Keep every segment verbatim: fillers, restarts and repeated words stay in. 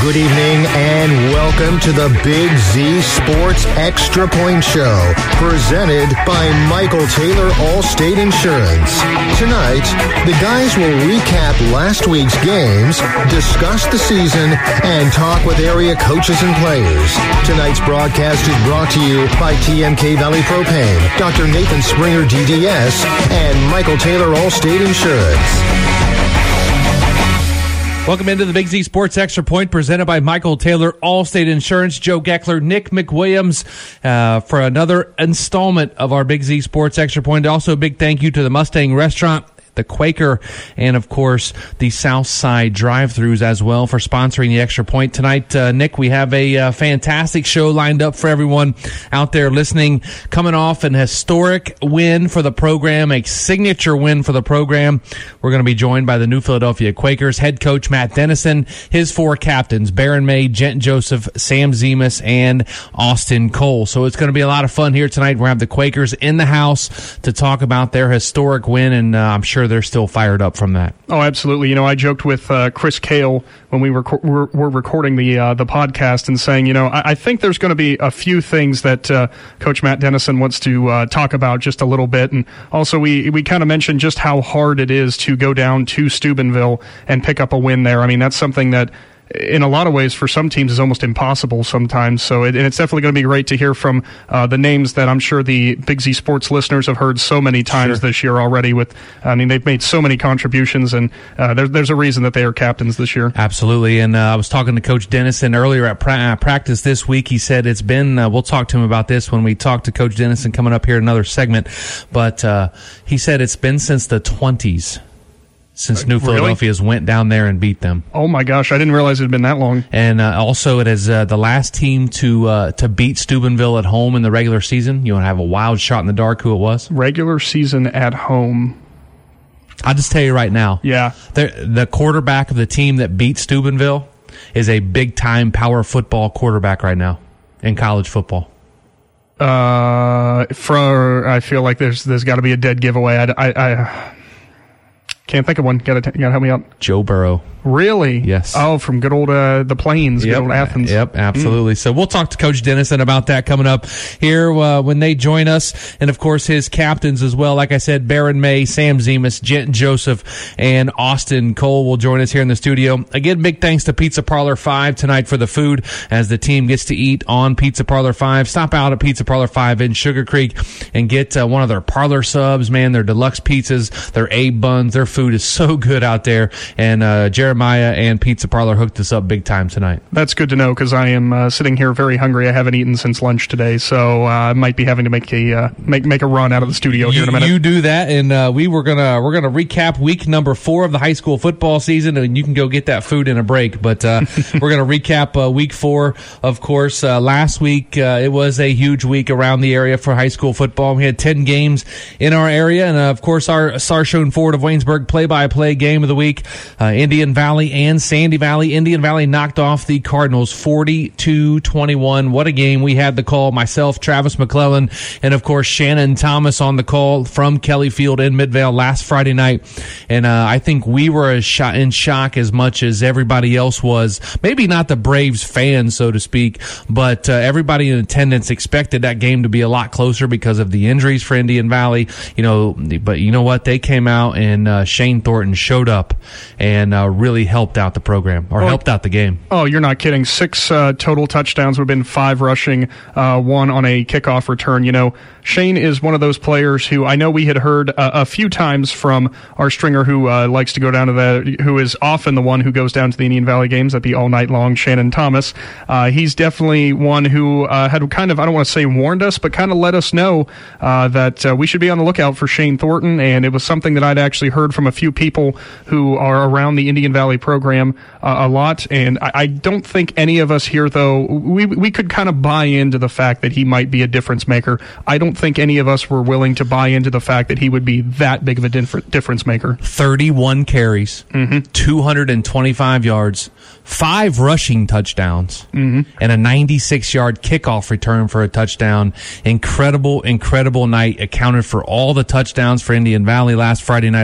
Good evening and welcome to the Big Z Sports Extra Point Show, presented by Michael Taylor Allstate Insurance. Tonight, the guys will recap last week's games, discuss the season, and talk with area coaches and players. Tonight's broadcast is brought to you by T M K Valley Propane, Doctor Nathan Springer D D S, and Michael Taylor Allstate Insurance. Welcome into the Big Z Sports Extra Point, presented by Michael Taylor, Allstate Insurance, Joe Geckler, Nick McWilliams, uh, for another installment of our Big Z Sports Extra Point. Also, a big thank you to the Mustang Restaurant, the Quaker, and of course the Southside drive-thrus as well for sponsoring the Extra Point tonight. Uh, Nick, we have a uh, fantastic show lined up for everyone out there listening. Coming off an historic win for the program, a signature win for the program. We're going to be joined by the New Philadelphia Quakers head coach Matt Dennison, his four captains, Baron May, Jenton Joseph, Sam Zemus, and Austin Cole. So it's going to be a lot of fun here tonight. We're going to have the Quakers in the house to talk about their historic win, and uh, I'm sure they're still fired up from that. Oh, absolutely. You know, I joked with uh, Chris Kale when we were, were, were recording the uh, the podcast and saying, you know, I, I think there's going to be a few things that uh, Coach Matt Dennison wants to uh, talk about just a little bit. And also, we, we kind of mentioned just how hard it is to go down to Steubenville and pick up a win there. I mean, that's something that in a lot of ways for some teams is almost impossible sometimes. So it, and it's definitely going to be great to hear from uh, the names that I'm sure the Big Z Sports listeners have heard so many times sure. this year already. With, I mean, they've made so many contributions, and uh, there, there's a reason that they are captains this year. Absolutely. And uh, I was talking to Coach Dennison earlier at pra- practice this week. He said it's been, uh, we'll talk to him about this when we talk to Coach Dennison coming up here in another segment. But uh, he said it's been since the twenties. Since New really? Philadelphia's went down there and beat them. Oh my gosh, I didn't realize it had been that long. And uh, also, it is uh, the last team to uh, to beat Steubenville at home in the regular season. You want to have a wild shot in the dark who it was? Regular season at home. I'll just tell you right now. Yeah. The, the quarterback of the team that beat Steubenville is a big-time power football quarterback right now in college football. Uh, for I feel like there's there's got to be a dead giveaway. I, I, I can't think of one. Got to help me out. Joe Burrow. Really? Yes. Oh, from good old uh, the Plains, yep. good old Athens. Yep, absolutely. Mm. So we'll talk to Coach Dennison about that coming up here uh, when they join us. And, of course, his captains as well. Like I said, Baron May, Sam Zemus, Jenton Joseph, and Austin Cole will join us here in the studio. Again, big thanks to Pizza Parlor five tonight for the food as the team gets to eat on Pizza Parlor five. Stop out at Pizza Parlor five in Sugar Creek and get uh, one of their parlor subs, man, their deluxe pizzas, their Abe buns. Their food is so good out there. And uh, Jeremiah and Pizza Parlor hooked us up big time tonight. That's good to know because I am uh, sitting here very hungry. I haven't eaten since lunch today, so uh, I might be having to make a uh, make make a run out of the studio you, here in a minute. You do that, and uh, we were gonna we're gonna recap week number four of the high school football season, and you can go get that food in a break. But uh, we're gonna recap uh, week four. Of course, uh, last week uh, it was a huge week around the area for high school football. We had ten games in our area, and uh, of course our Sarshone Ford of Waynesburg play-by-play game of the week, uh, Indian Valley and Sandy Valley. Indian Valley knocked off the Cardinals forty-two twenty-one. What a game. We had the call, myself, Travis McClellan, and of course Shannon Thomas on the call from Kelly Field in Midvale last Friday night. And uh, I think we were as sh- in shock as much as everybody else was. Maybe not the Braves fans, so to speak, but uh, everybody in attendance expected that game to be a lot closer because of the injuries for Indian Valley. You know, but you know what? They came out and uh, Shane Thornton showed up and uh, really helped out the program, or oh, helped out the game. Oh, you're not kidding. Six uh, total touchdowns would have been five rushing, uh, one on a kickoff return. You know, Shane is one of those players who I know we had heard uh, a few times from our stringer who uh, likes to go down to the, who is often the one who goes down to the Indian Valley games. That'd be all night long, Shannon Thomas. Uh, he's definitely one who uh, had kind of, I don't want to say warned us, but kind of let us know uh, that uh, we should be on the lookout for Shane Thornton. And it was something that I'd actually heard from a few people who are around the Indian Valley program uh, a lot. And I, I don't think any of us here, though, we we could kind of buy into the fact that he might be a difference maker. I don't think any of us were willing to buy into the fact that he would be that big of a dif- difference maker. thirty-one carries, mm-hmm. two hundred twenty-five yards, five rushing touchdowns, mm-hmm. and a ninety-six yard kickoff return for a touchdown. Incredible, incredible night. Accounted for all the touchdowns for Indian Valley last Friday night. Of course,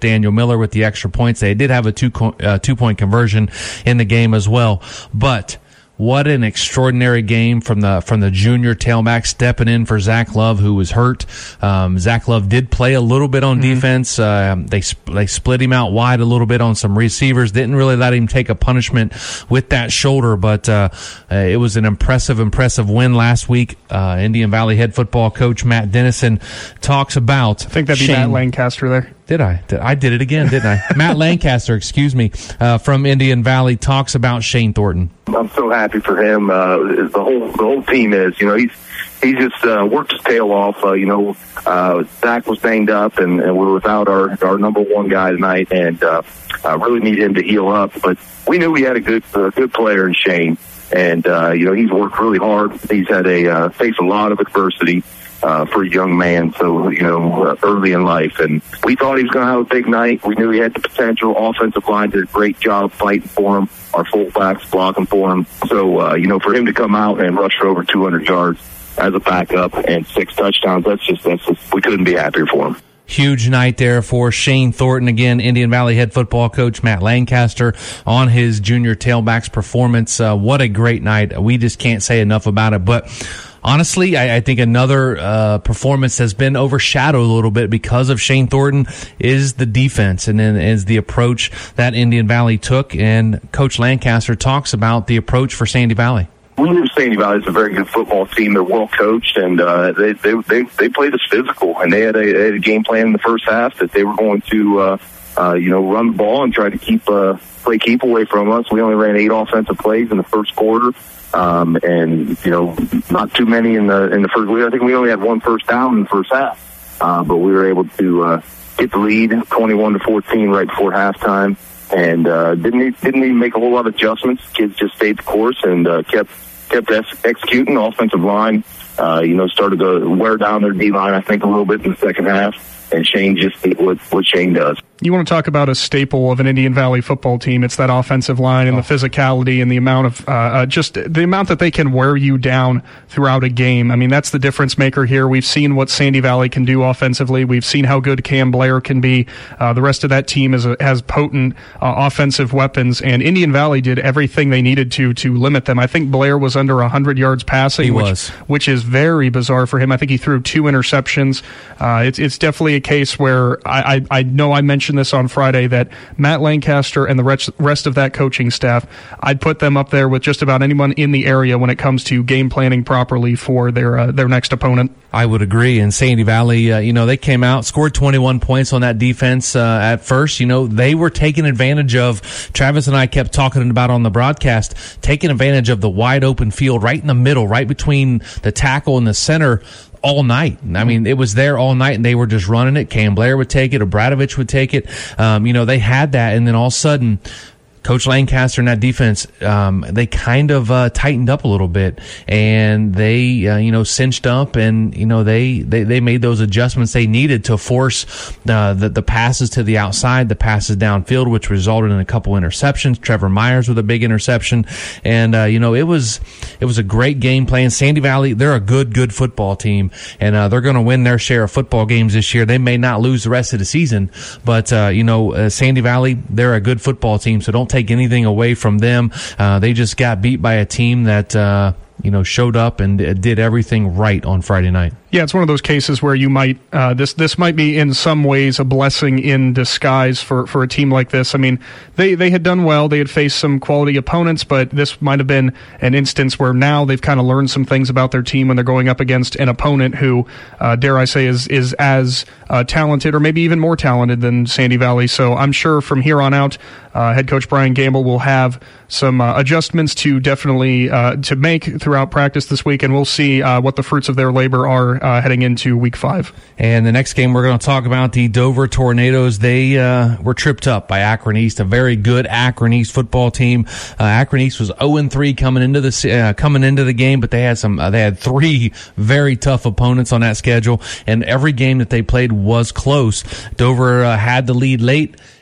Daniel Miller with the extra points. They did have a two uh, two point conversion in the game as well, but what an extraordinary game from the from the junior tailback stepping in for Zach Love, who was hurt. Um, Zach Love did play a little bit on mm-hmm. defense. Uh, they they split him out wide a little bit on some receivers. Didn't really let him take a punishment with that shoulder, but uh, uh, it was an impressive, impressive win last week. Uh, Indian Valley head football coach Matt Dennison talks about. I think that'd be Shane, Matt Lancaster there. Did I? Did, I did it again, didn't I? Matt Lancaster, excuse me, uh, from Indian Valley talks about Shane Thornton. I'm so happy for him. Uh, the whole the whole team is. You know, he's he just uh, worked his tail off. Uh, you know, uh, Zach was banged up, and, and we were without our our number one guy tonight, and uh, I really need him to heal up. But we knew we had a good uh, good player in Shane, and uh, you know, he's worked really hard. He's had a uh, faced a lot of adversity. Uh, for a young man, so, you know, uh, early in life. And we thought he was going to have a big night. We knew he had the potential. Offensive line did a great job fighting for him. Our fullbacks blocking for him. So, uh, you know, for him to come out and rush for over two hundred yards as a backup and six touchdowns, that's just, that's just, we couldn't be happier for him. Huge night there for Shane Thornton. Again, Indian Valley head football coach Matt Lancaster on his junior tailback's performance. Uh, what a great night. We just can't say enough about it. But honestly, I, I think another uh, performance has been overshadowed a little bit because of Shane Thornton is the defense, and then is the approach that Indian Valley took. And Coach Lancaster talks about the approach for Sandy Valley. We knew Sandy Valley is a very good football team. They're well coached, and uh, they, they they they played us physical. And they had, a, they had a game plan in the first half that they were going to, uh, uh, you know, run the ball and try to keep uh, play keep away from us. We only ran eight offensive plays in the first quarter, um, and you know, not too many in the in the first. I think we only had one first down in the first half, uh, but we were able to uh, get the lead, twenty-one to fourteen, right before halftime. And uh, didn't need, didn't even make a whole lot of adjustments. Kids just stayed the course and uh, kept kept ex- executing. Offensive line, uh, you know, started to wear down their D line, I think, a little bit in the second half. And Shane just did what, what Shane does. You want to talk about a staple of an Indian Valley football team? It's that offensive line and oh. the physicality and the amount of uh, uh, just the amount that they can wear you down throughout a game. I mean, that's the difference maker here. We've seen what Sandy Valley can do offensively. We've seen how good Cam Blair can be. Uh, the rest of that team is a, has potent uh, offensive weapons, and Indian Valley did everything they needed to to limit them. I think Blair was under one hundred yards passing, he which was. which is very bizarre for him. I think he threw two interceptions. Uh, it's it's definitely a case where I, I I know I mentioned this on Friday that Matt Lancaster and the rest, rest of that coaching staff, I'd put them up there with just about anyone in the area when it comes to game planning properly for their uh, their next opponent. I would agree. And Sandy Valley, uh, you know, they came out, scored twenty-one points on that defense uh, at first. You know, they were taking advantage of, Travis and I kept talking about on the broadcast, taking advantage of the wide open field right in the middle, right between the tackle and the center, all night. I mean, it was there all night, and they were just running it. Cam Blair would take it. Obradovich would take it. Um, you know, they had that, and then all of a sudden, Coach Lancaster and that defense, um, they kind of uh, tightened up a little bit, and they, uh, you know, cinched up, and you know they, they, they made those adjustments they needed to force uh, the the passes to the outside, the passes downfield, which resulted in a couple interceptions. Trevor Myers with a big interception, and uh, you know it was it was a great game plan. Sandy Valley, they're a good good football team, and uh, they're going to win their share of football games this year. They may not lose the rest of the season, but uh, you know uh, Sandy Valley, they're a good football team, so don't take anything away from them. Uh, they just got beat by a team that uh, you know showed up and did everything right on Friday night. Yeah, it's one of those cases where you might uh, this this might be in some ways a blessing in disguise for, for a team like this. I mean, they, they had done well. They had faced some quality opponents, but this might have been an instance where now they've kind of learned some things about their team when they're going up against an opponent who, uh, dare I say, is is as uh, talented or maybe even more talented than Sandy Valley. So I'm sure from here on out, uh, head coach Brian Gamble will have some uh, adjustments to definitely uh, to make throughout practice this week, and we'll see uh, what the fruits of their labor are Uh, heading into week five. And the next game we're going to talk about, the Dover Tornadoes. They uh, were tripped up by Akron East, a very good Akron East football team. Uh, Akron East was oh and three coming into the uh, coming into the game, but they had some uh, they had three very tough opponents on that schedule, and every game that they played was close. Dover uh, had the lead late,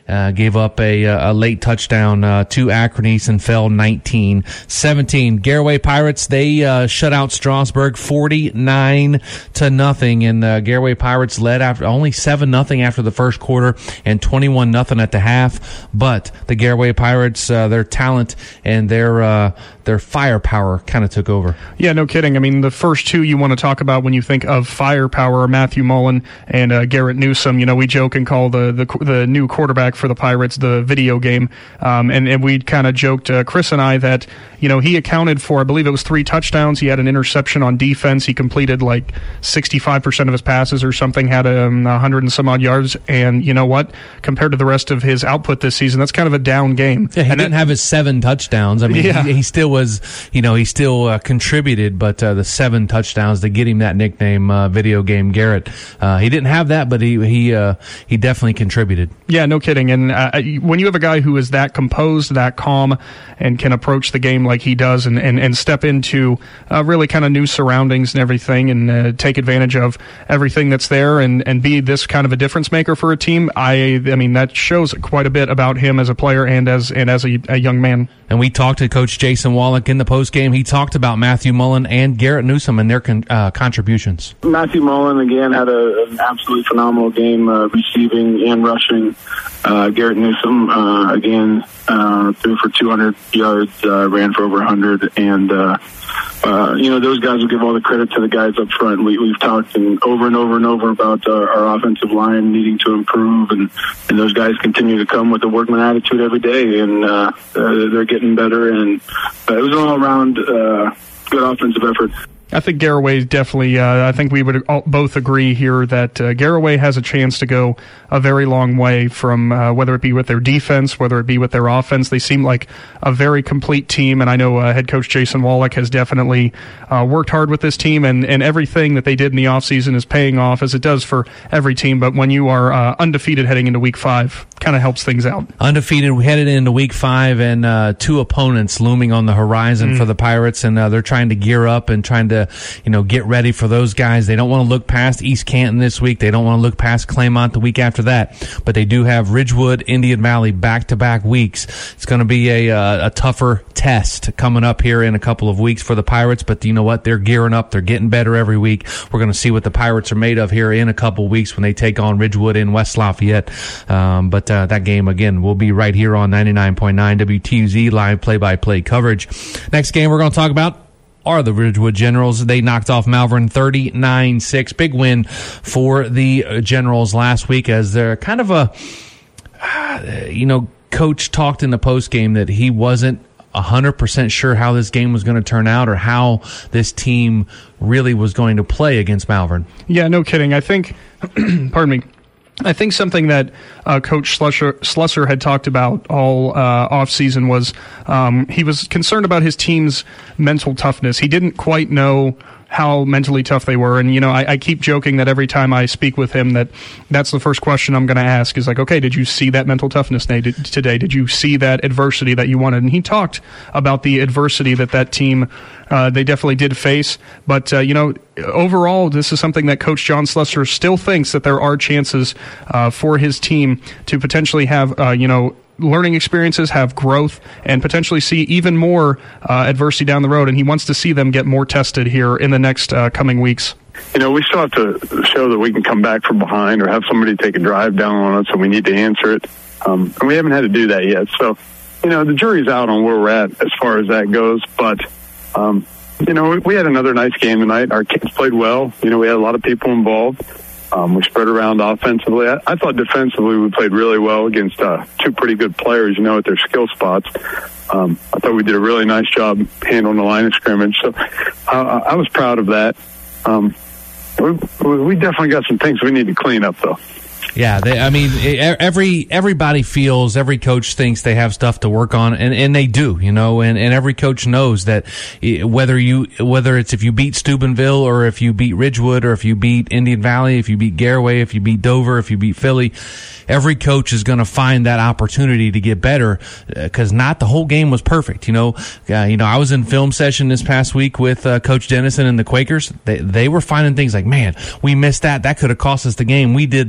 Uh, gave up a, a late touchdown uh, to Acronis and fell nineteen seventeen. Garaway Pirates, they uh, shut out Strasburg forty-nine to nothing, and the Garaway Pirates led after only seven nothing after the first quarter and twenty-one nothing at the half. But the Garaway Pirates, uh, their talent and their uh, their firepower kind of took over. Yeah, no kidding. I mean, the first two you want to talk about when you think of firepower are Matthew Mullen and uh, Garrett Newsome. You know, we joke and call the the, the new quarterback for the Pirates the video game, um, and, and we kind of joked, uh, Chris and I, that, you know, he accounted for, I believe it was three touchdowns. He had an interception on defense. He completed like sixty-five percent of his passes or something, had um, one hundred and some odd yards, and you know what? Compared to the rest of his output this season, that's kind of a down game. Yeah, he and didn't that, have his seven touchdowns. I mean, yeah. he, he still was, you know, he still uh, contributed, but uh, the seven touchdowns to get him that nickname, uh, video game Garrett, uh, he didn't have that, but he he uh, he definitely contributed. Yeah, no kidding. And uh, when you have a guy who is that composed, that calm, and can approach the game like he does, and, and, and step into uh, really kind of new surroundings and everything, and uh, take advantage of everything that's there, and, and be this kind of a difference maker for a team, I I mean, that shows quite a bit about him as a player and as and as a, a young man. And we talked to Coach Jason Wallach in the postgame. He talked about Matthew Mullen and Garrett Newsome and their con- uh, contributions. Matthew Mullen, again, had a, an absolutely phenomenal game, uh, receiving and rushing. Uh, Garrett Newsome, uh, again, uh, threw for two hundred yards, uh, ran for over one hundred, and uh, uh, you know, those guys will give all the credit to the guys up front. We, we've talked and over and over and over about uh, our offensive line needing to improve, and, and those guys continue to come with a workman attitude every day, and uh, uh, they're getting better, and uh, it was an all-around uh, good offensive effort. I think Garaway definitely, uh, I think we would all, both agree here that uh, Garaway has a chance to go a very long way from uh, whether it be with their defense, whether it be with their offense. They seem like a very complete team, and I know uh, head coach Jason Wallach has definitely uh, worked hard with this team, and, and everything that they did in the offseason is paying off, as it does for every team. But when you are uh, undefeated heading into week five, kind of helps things out. Undefeated, we headed into week five, and uh, two opponents looming on the horizon mm. for the Pirates, and uh, they're trying to gear up and trying to, you know, get ready for those guys. They don't want to look past East Canton this week. They don't want to look past Claymont the week after that. But they do have Ridgewood, Indian Valley back-to-back weeks. It's going to be a, uh, a tougher test coming up here in a couple of weeks for the Pirates. But you know what? They're gearing up. They're getting better every week. We're going to see what the Pirates are made of here in a couple of weeks when they take on Ridgewood in West Lafayette. Um, but uh, that game, again, will be right here on ninety-nine point nine W T U Z live play-by-play coverage. Next game we're going to talk about are the Ridgewood Generals. They knocked off Malvern thirty-nine six. Big win for the Generals last week, as they're kind of a, you know, coach talked in the postgame that he wasn't one hundred percent sure how this game was going to turn out or how this team really was going to play against Malvern. Yeah, no kidding. I think, pardon me, I think something that uh, Coach Slusser, Slusser had talked about all uh, offseason was um, he was concerned about his team's mental toughness. He didn't quite know how mentally tough they were. And, you know, I, I keep joking that every time I speak with him that that's the first question I'm going to ask is like, okay, did you see that mental toughness today? Did you see that adversity that you wanted? And he talked about the adversity that that team, uh, they definitely did face. But, uh, you know, overall, this is something that Coach John Slusser still thinks that there are chances uh, for his team to potentially have, uh, you know, learning experiences, have growth, and potentially see even more uh, adversity down the road. And he wants to see them get more tested here in the next uh, coming weeks. You know, we still have to show that we can come back from behind or have somebody take a drive down on us, and we need to answer it. Um, and we haven't had to do that yet. So, you know, the jury's out on where we're at as far as that goes. But, um, you know, we had another nice game tonight. Our kids played well. You know, we had a lot of people involved. Um, we spread around offensively. I, I thought defensively we played really well against uh, two pretty good players, you know, at their skill spots. Um, I thought we did a really nice job handling the line of scrimmage. So uh, I was proud of that. Um, we, we definitely got some things we need to clean up, though. Yeah, they, I mean, every everybody feels, every coach thinks they have stuff to work on, and, and they do, you know, and, and every coach knows that whether you whether it's if you beat Steubenville or if you beat Ridgewood or if you beat Indian Valley, if you beat Garaway, if you beat Dover, if you beat Philly, every coach is going to find that opportunity to get better, because not the whole game was perfect, you know. Uh, you know, I was in film session this past week with uh, Coach Dennison and the Quakers. They they were finding things like, man, we missed that. That could have cost us the game. We did this here.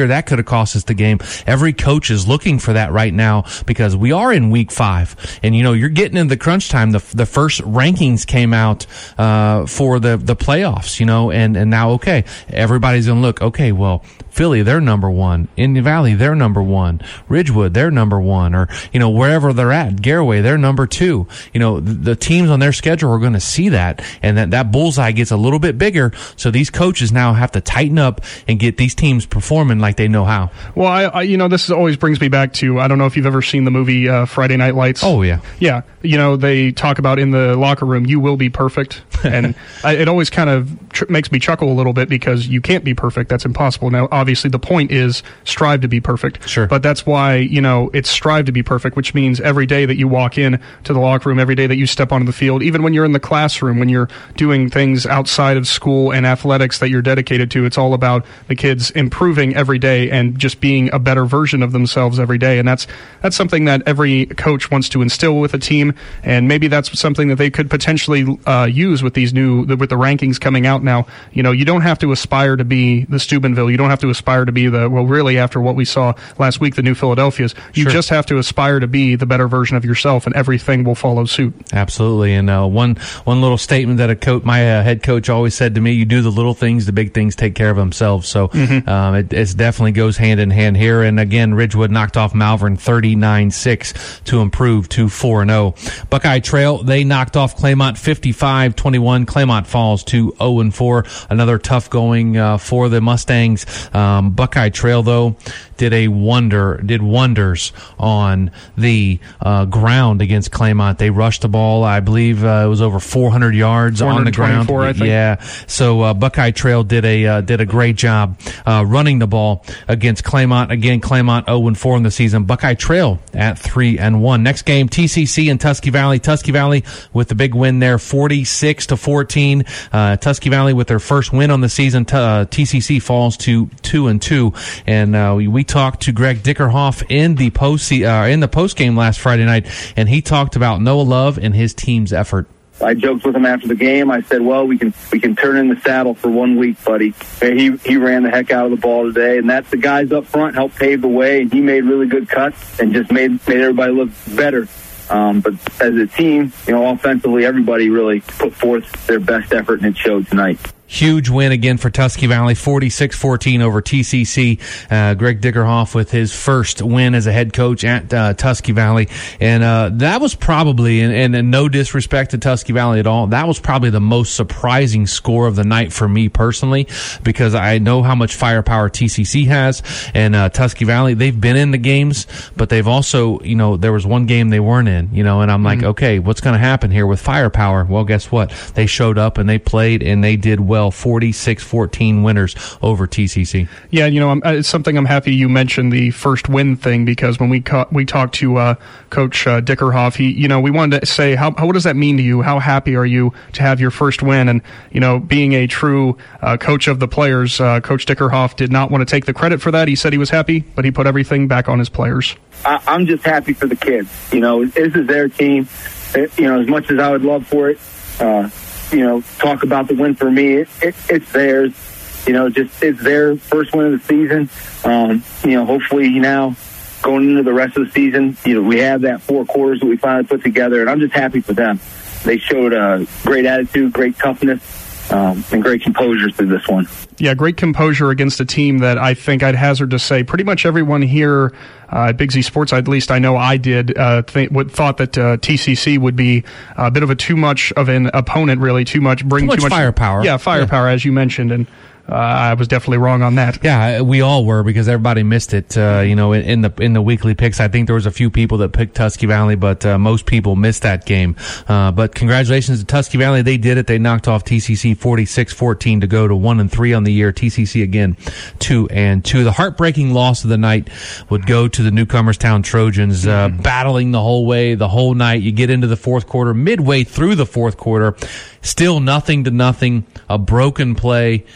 here, that could have cost us the game. Every coach is looking for that right now because we are in week five. And, you know, you're getting into the crunch time. The the first rankings came out uh, for the, the playoffs, you know, and, and now, okay, everybody's going to look, okay, well, Philly, they're number one. Indian Valley, they're number one. Ridgewood, they're number one. Or, you know, wherever they're at. Garaway, they're number two. You know, the, the teams on their schedule are going to see that, and that, that bullseye gets a little bit bigger. So these coaches now have to tighten up and get these teams performing like they know how. Well, I, I you know, this always brings me back to, I don't know if you've ever seen the movie uh, Friday Night Lights. Oh, yeah. Yeah. You know, they talk about in the locker room, you will be perfect. And I, it always kind of tr- makes me chuckle a little bit because you can't be perfect. That's impossible. Now, obviously, the point is strive to be perfect. Sure. But that's why, you know, it's strive to be perfect, which means every day that you walk in to the locker room, every day that you step onto the field, even when you're in the classroom, when you're doing things outside of school and athletics that you're dedicated to, it's all about the kids improving every day and just being a better version of themselves every day. And that's that's something that every coach wants to instill with a team, and maybe that's something that they could potentially uh, use with these new, with the rankings coming out now. You know, you don't have to aspire to be the Steubenville. You don't have to aspire to be the, well, really, after what we saw last week, the New Philadelphias. You Sure. just have to aspire to be the better version of yourself, and everything will follow suit. Absolutely. And uh, one one little statement that a coach, my uh, head coach always said to me, you do the little things, the big things take care of themselves. So mm-hmm. um, it it's definitely goes hand in hand here. And again, Ridgewood knocked off Malvern thirty-nine six to improve to four and oh. Buckeye Trail, they knocked off Claymont fifty-five twenty-one. Claymont falls to oh and four. Another tough going uh, for the Mustangs. Um, Buckeye Trail, though, did a wonder, did wonders on the uh, ground against Claymont. They rushed the ball. I believe uh, it was over four hundred yards on the ground. I think. Yeah. So uh, Buckeye Trail did a uh, did a great job uh, running the ball against Claymont. Again, Claymont oh and four in the season. Buckeye Trail at three and one. Next game, T C C and Tusky Valley. Tusky Valley with the big win there, forty-six to fourteen. Uh, Tusky Valley with their first win on the season. T- uh, T C C falls to two and two. And uh, we, we talked to Greg Dickerhoff in the post uh, in the post game last Friday night, and he talked about Noah Love and his team's effort. I joked with him after the game. I said, "Well, we can we can turn in the saddle for one week, buddy." And he he ran the heck out of the ball today, and that's the guys up front helped pave the way. And he made really good cuts and just made made everybody look better. Um, but as a team, you know, offensively, everybody really put forth their best effort, and it showed tonight. Huge win again for Tusky Valley, forty-six fourteen over T C C. Uh, Greg Dickerhoff with his first win as a head coach at uh, Tusky Valley. And uh, that was probably, and, and, and no disrespect to Tusky Valley at all, that was probably the most surprising score of the night for me personally, because I know how much firepower T C C has. And uh, Tusky Valley, they've been in the games, but they've also, you know, there was one game they weren't in, you know, and I'm like, mm-hmm. okay, what's going to happen here with firepower? Well, guess what? They showed up and they played and they did well. forty-six fourteen winners over T C C. Yeah, you know, I'm, it's something I'm happy you mentioned the first win thing, because when we ca- we talked to uh, Coach uh, Dickerhoff, he, you know, we wanted to say, how, how what does that mean to you? How happy are you to have your first win? And, you know, being a true uh, coach of the players, uh, Coach Dickerhoff did not want to take the credit for that. He said he was happy, but he put everything back on his players. I, I'm just happy for the kids. You know, this is their team. It, you know, as much as I would love for it, uh, you know, talk about the win for me. It, it, it's theirs. You know, just it's their first win of the season. Um, you know, hopefully now going into the rest of the season, you know, we have that four quarters that we finally put together, and I'm just happy for them. They showed a great attitude, great toughness, um, and great composure through this one. Yeah, great composure against a team that I think I'd hazard to say pretty much everyone here uh, at Big Z Sports, at least I know I did, uh, th- would, thought that uh, T C C would be a bit of a too much of an opponent, really, too much, bring too much, too much firepower. Yeah, firepower, yeah. As you mentioned, and Uh, I was definitely wrong on that. Yeah, we all were, because everybody missed it. Uh, you know, in, in the in the weekly picks, I think there was a few people that picked Tusky Valley, but uh, most people missed that game. Uh, but congratulations to Tusky Valley; they did it. They knocked off T C C forty-six fourteen to go to one and three on the year. T C C again two and two. The heartbreaking loss of the night would go to the Newcomerstown Trojans, uh, mm-hmm. battling the whole way, the whole night. You get into the fourth quarter, midway through the fourth quarter, still nothing to nothing, a broken play.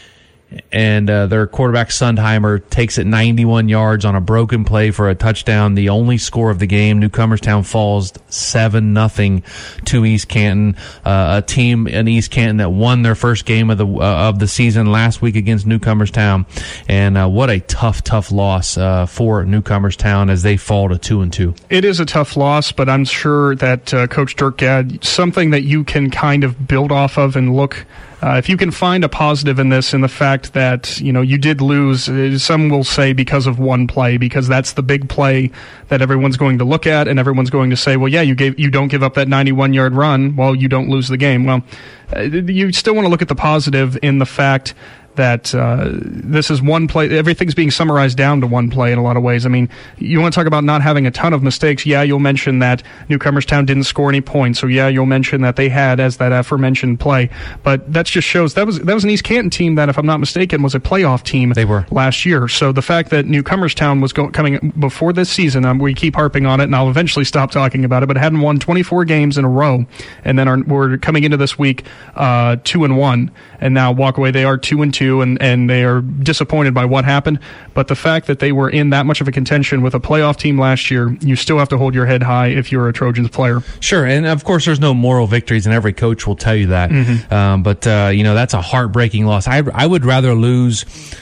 and uh, their quarterback Sundheimer takes it ninety-one yards on a broken play for a touchdown. The only score of the game, New Comerstown falls seven nothing to East Canton, uh, a team in East Canton that won their first game of the uh, of the season last week against New Comerstown. And uh, what a tough, tough loss uh, for New Comerstown as they fall to two and two. It is a tough loss, but I'm sure that uh, Coach Dirk Gadd, something that you can kind of build off of and look. Uh, if you can find a positive in this, in the fact that, you know, you did lose, uh, some will say because of one play, because that's the big play that everyone's going to look at, and everyone's going to say, well, yeah, you gave, you don't give up that ninety-one yard run, well, you don't lose the game. Well, uh, you still want to look at the positive in the fact that uh, this is one play. Everything's being summarized down to one play in a lot of ways. I mean, you want to talk about not having a ton of mistakes. Yeah, you'll mention that New Comerstown didn't score any points. So yeah, you'll mention that they had as that aforementioned play. But that just shows that was that was an East Canton team that, if I'm not mistaken, was a playoff team. They were last year. So the fact that New Comerstown was go- coming before this season, um, we keep harping on it, and I'll eventually stop talking about it, but hadn't won twenty-four games in a row, and then are, we're coming into this week uh, two and one, and now walk away. They are two and two, and and they are disappointed by what happened. But the fact that they were in that much of a contention with a playoff team last year, you still have to hold your head high if you're a Trojans player. Sure, and of course there's no moral victories, and every coach will tell you that. Mm-hmm. Um, but, uh, you know, that's a heartbreaking loss. I, I would rather lose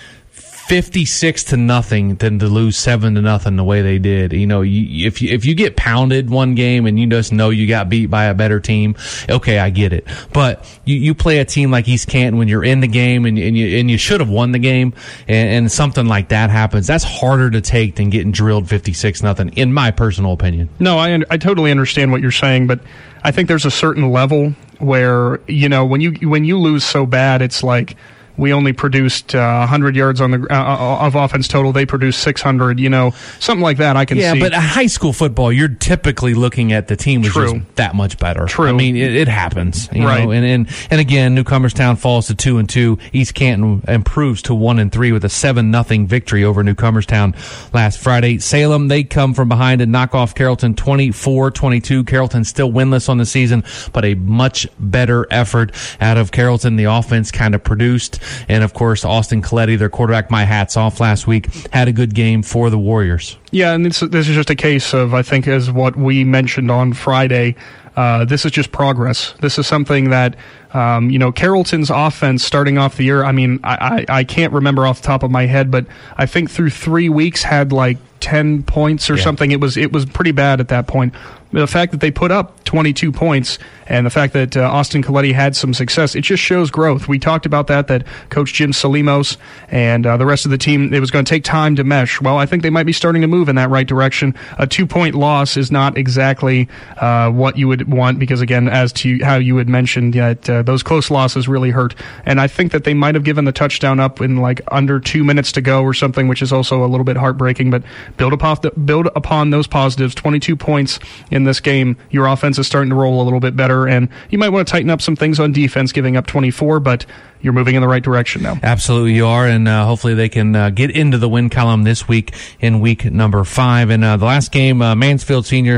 fifty-six to nothing than to lose seven to nothing the way they did. You know, you, if you, if you get pounded one game and you just know you got beat by a better team, okay, I get it. But you, you play a team like East Canton when you're in the game and, and you and you should have won the game, and, and something like that happens. That's harder to take than getting drilled fifty-six nothing, in my personal opinion. No, I I totally understand what you're saying, but I think there's a certain level where, you know, when you when you lose so bad, it's like, we only produced uh, one hundred yards on the uh, of offense total. They produced six hundred. You know, something like that. I can yeah, see. Yeah, but high school football, you're typically looking at the team was True. just that much better. True. I mean, it, it happens. You right. know? And, and and again, New Comerstown falls to two and two. East Canton improves to one and three with a seven nothing victory over New Comerstown last Friday. Salem, they come from behind and knock off Carrollton twenty-four twenty-two. Carrollton still winless on the season, but a much better effort out of Carrollton. The offense kind of produced. And, of course, Austin Coletti, their quarterback, my hat's off last week, had a good game for the Warriors. Yeah, and this, this is just a case of, I think, as what we mentioned on Friday, uh, this is just progress. This is something that, um, you know, Carrollton's offense starting off the year, I mean, I, I, I can't remember off the top of my head, but I think through three weeks had like ten points or yeah. something. It was it was pretty bad at that point. The fact that they put up twenty-two points and the fact that uh, Austin Coletti had some success, it just shows growth. We talked about that, that Coach Jim Salimos and uh, the rest of the team, it was going to take time to mesh. Well, I think they might be starting to move in that right direction. A two-point loss is not exactly uh, what you would want because, again, as to how you had mentioned, that uh, those close losses really hurt. And I think that they might have given the touchdown up in like under two minutes to go or something, which is also a little bit heartbreaking. But build upon, the, build upon those positives, twenty-two points in this game. Your offense is starting to roll a little bit better, and you might want to tighten up some things on defense, giving up twenty-four, but you're moving in the right direction now. Absolutely you are, and uh, hopefully they can uh, get into the win column this week in week number five. And uh, the last game, uh, Mansfield Senior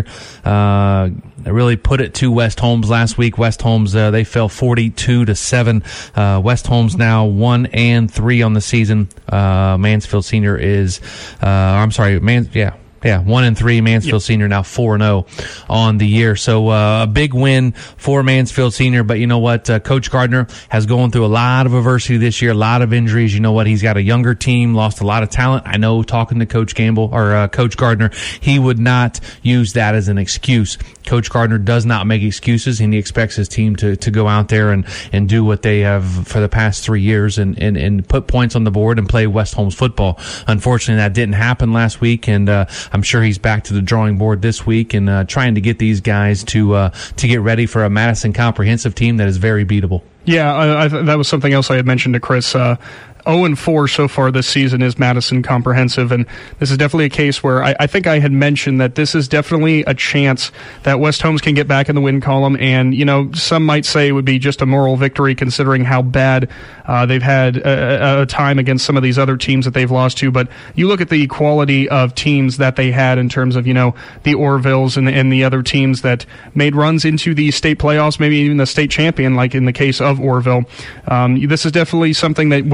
uh, really put it to West Holmes last week. West Holmes, uh, they fell forty-two to seven. Uh, West Holmes now one and three on the season. Uh, Mansfield Senior is, uh, I'm sorry, Man, yeah. Yeah, one and three. Mansfield yep. Senior now four and zero on the year. So uh, a big win for Mansfield Senior. But you know what? Uh, Coach Gardner has gone through a lot of adversity this year, a lot of injuries. You know what? He's got a younger team, lost a lot of talent. I know, talking to Coach Gamble or uh, Coach Gardner, he would not use that as an excuse. Coach Gardner does not make excuses, and he expects his team to, to go out there and, and do what they have for the past three years and, and, and put points on the board and play West Holmes football. Unfortunately, that didn't happen last week, and uh, I'm sure he's back to the drawing board this week and uh, trying to get these guys to uh, to get ready for a Madison Comprehensive team that is very beatable. Yeah, I, I, that was something else I had mentioned to Chris. Uh, oh and four so far this season is Madison Comprehensive, and this is definitely a case where I, I think I had mentioned that this is definitely a chance that West Holmes can get back in the win column, and, you know, some might say it would be just a moral victory considering how bad uh, they've had a, a time against some of these other teams that they've lost to, but you look at the quality of teams that they had in terms of, you know, the Orvilles and, and the other teams that made runs into the state playoffs, maybe even the state champion, like in the case of Orville. Um, this is definitely something that with your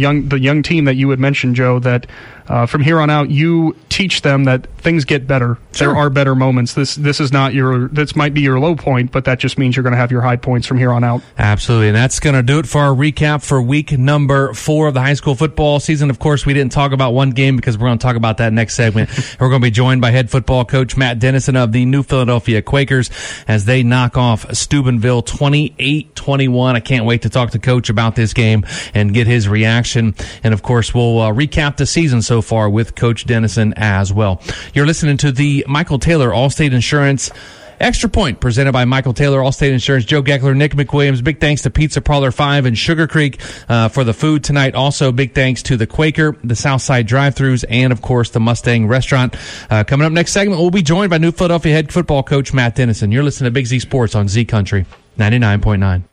young the young team that you had mentioned, Joe, that uh, from here on out you teach them that things get better. Sure. There are better moments. This this is not your this might be your low point, but that just means you're going to have your high points from here on out. Absolutely, and that's going to do it for our recap for week number four of the high school football season. Of course, we didn't talk about one game because we're going to talk about that next segment. We're going to be joined by head football coach Matt Dennison of the New Philadelphia Quakers as they knock off Steubenville twenty-eight twenty-one. I can't wait to talk to Coach about this game and get his reaction. And, of course, we'll uh, recap the season so far with Coach Dennison as well. You're listening to the Michael Taylor Allstate Insurance Extra Point, presented by Michael Taylor, Allstate Insurance. Joe Geckler, Nick McWilliams. Big thanks to Pizza Parlor five in Sugar Creek uh, for the food tonight. Also, big thanks to the Quaker, the Southside Drive-Thrus, and, of course, the Mustang Restaurant. Uh, coming up next segment, we'll be joined by New Philadelphia head football coach Matt Dennison. You're listening to Big Z Sports on Z Country ninety-nine point nine.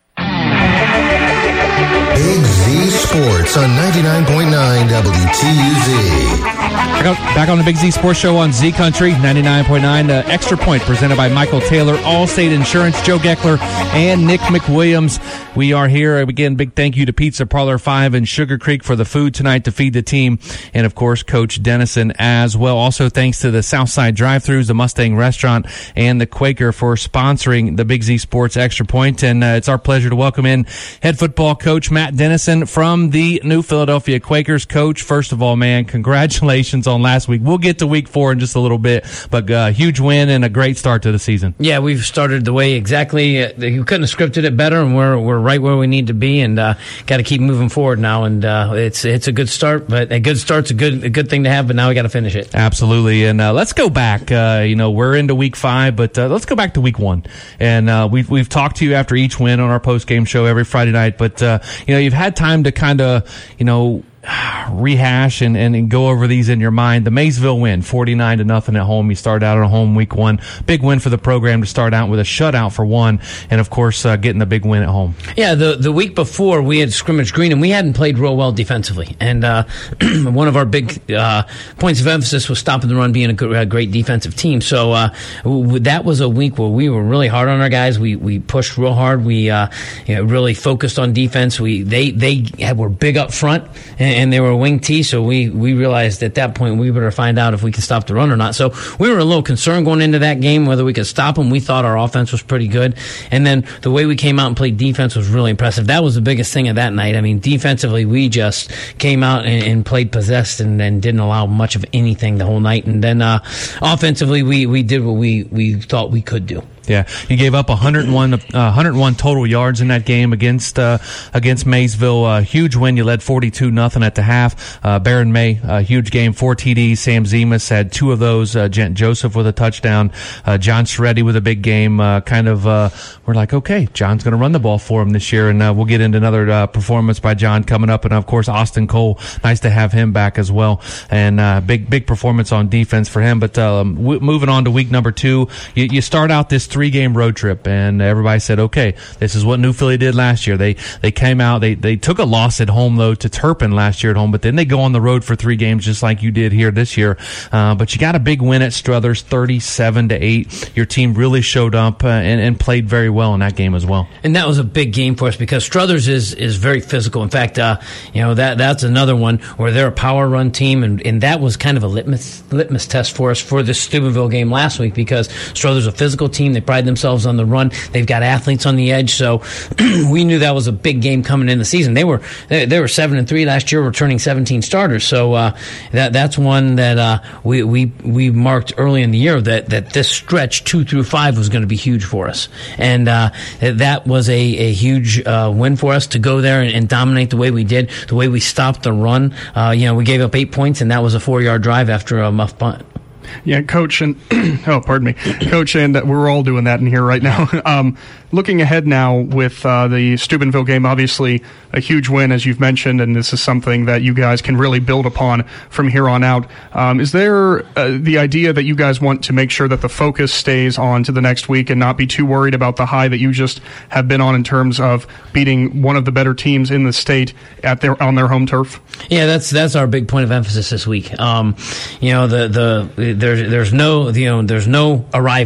Big Z Sports on ninety-nine point nine W T U Z. Back on, back on the Big Z Sports Show on Z Country ninety-nine point nine. Uh, Extra Point presented by Michael Taylor, Allstate Insurance, Joe Geckler, and Nick McWilliams. We are here. Again, big thank you to Pizza Parlor five in Sugar Creek for the food tonight to feed the team, and, of course, Coach Dennison as well. Also, thanks to the Southside Drive-Thrus, the Mustang Restaurant, and the Quaker for sponsoring the Big Z Sports Extra Point. And uh, it's our pleasure to welcome in head football coach Matt Dennison from the New Philadelphia Quakers. Coach, first of all, man, congratulations on last week. We'll get to week four in just a little bit, but uh, huge win and a great start to the season. Yeah, we've started the way exactly. Uh, you couldn't have scripted it better, and we're we're right where we need to be, and uh, got to keep moving forward now. And uh, it's it's a good start, but a good start's a good a good thing to have. But now we got to finish it. Absolutely, and uh, let's go back. Uh, you know, we're into week five, but uh, let's go back to week one. And uh, we've we've talked to you after each win on our post game show every Friday night. But uh, you know, you've had time to kind of you know. rehash and, and, and go over these in your mind. The Maysville win, forty-nine to nothing at home. You start out at home week one. Big win for the program to start out with a shutout for one, and of course uh, getting the big win at home. Yeah, the the week before we had scrimmage green and we hadn't played real well defensively. And uh, one of our big uh, points of emphasis was stopping the run, being a, good, a great defensive team. So uh, w- that was a week where we were really hard on our guys. We we pushed real hard. We uh, you know, really focused on defense. We they they had, were big up front. And, and they were a wing T, so we, we realized at that point we better find out if we could stop the run or not. So we were a little concerned going into that game whether we could stop them. We thought our offense was pretty good, and then the way we came out and played defense was really impressive. That was the biggest thing of that night. I mean, defensively we just came out and, and played possessed and, and didn't allow much of anything the whole night. And then uh, offensively we, we did what we, we thought we could do. Yeah, you gave up one hundred one, uh, one hundred one total yards in that game against uh, against Maysville. Uh, huge win. You led forty-two nothing at the half. Uh, Baron May, uh, huge game, four T Ds. Sam Zemas had two of those. Uh, Gent Joseph with a touchdown. Uh, John Shreddy with a big game. Uh, kind of, uh, we're like, okay, John's going to run the ball for him this year, and uh, we'll get into another uh, performance by John coming up. And of course, Austin Cole, nice to have him back as well. And uh, big big performance on defense for him. But um, w- moving on to week number two, you, you start out this three game road trip, and everybody said, okay, this is what New Philly did last year. They they came out, they they took a loss at home, though, to Turpin last year at home, but then they go on the road for three games just like you did here this year. Uh, but you got a big win at Struthers, thirty-seven to eight. Your team really showed up uh, and, and played very well in that game as well. And that was a big game for us because Struthers is is very physical. In fact, uh, you know, that that's another one where they're a power run team, and, and that was kind of a litmus litmus test for us for this Steubenville game last week because Struthers is a physical team. They pride themselves on the run. They've got athletes on the edge, so we knew that was a big game coming in the season. They were they, they were seven and three last year, returning seventeen starters. So uh, that that's one that uh, we we we marked early in the year that that this stretch two through five was going to be huge for us, and uh, that was a a huge uh, win for us to go there and, and dominate the way we did, the way we stopped the run. Uh, you know, we gave up eight points, and that was a four yard drive after a muff punt. Yeah, Coach, and oh, pardon me, Coach, and uh, we're all doing that in here right now. um, looking ahead now with uh, the Steubenville game, obviously a huge win, as you've mentioned, and this is something that you guys can really build upon from here on out. Um, is there uh, the idea that you guys want to make sure that the focus stays on to the next week and not be too worried about the high that you just have been on in terms of beating one of the better teams in the state at their on their home turf? Yeah, that's that's our big point of emphasis this week. Um, you know, the the there's there's no you know there's no arrival.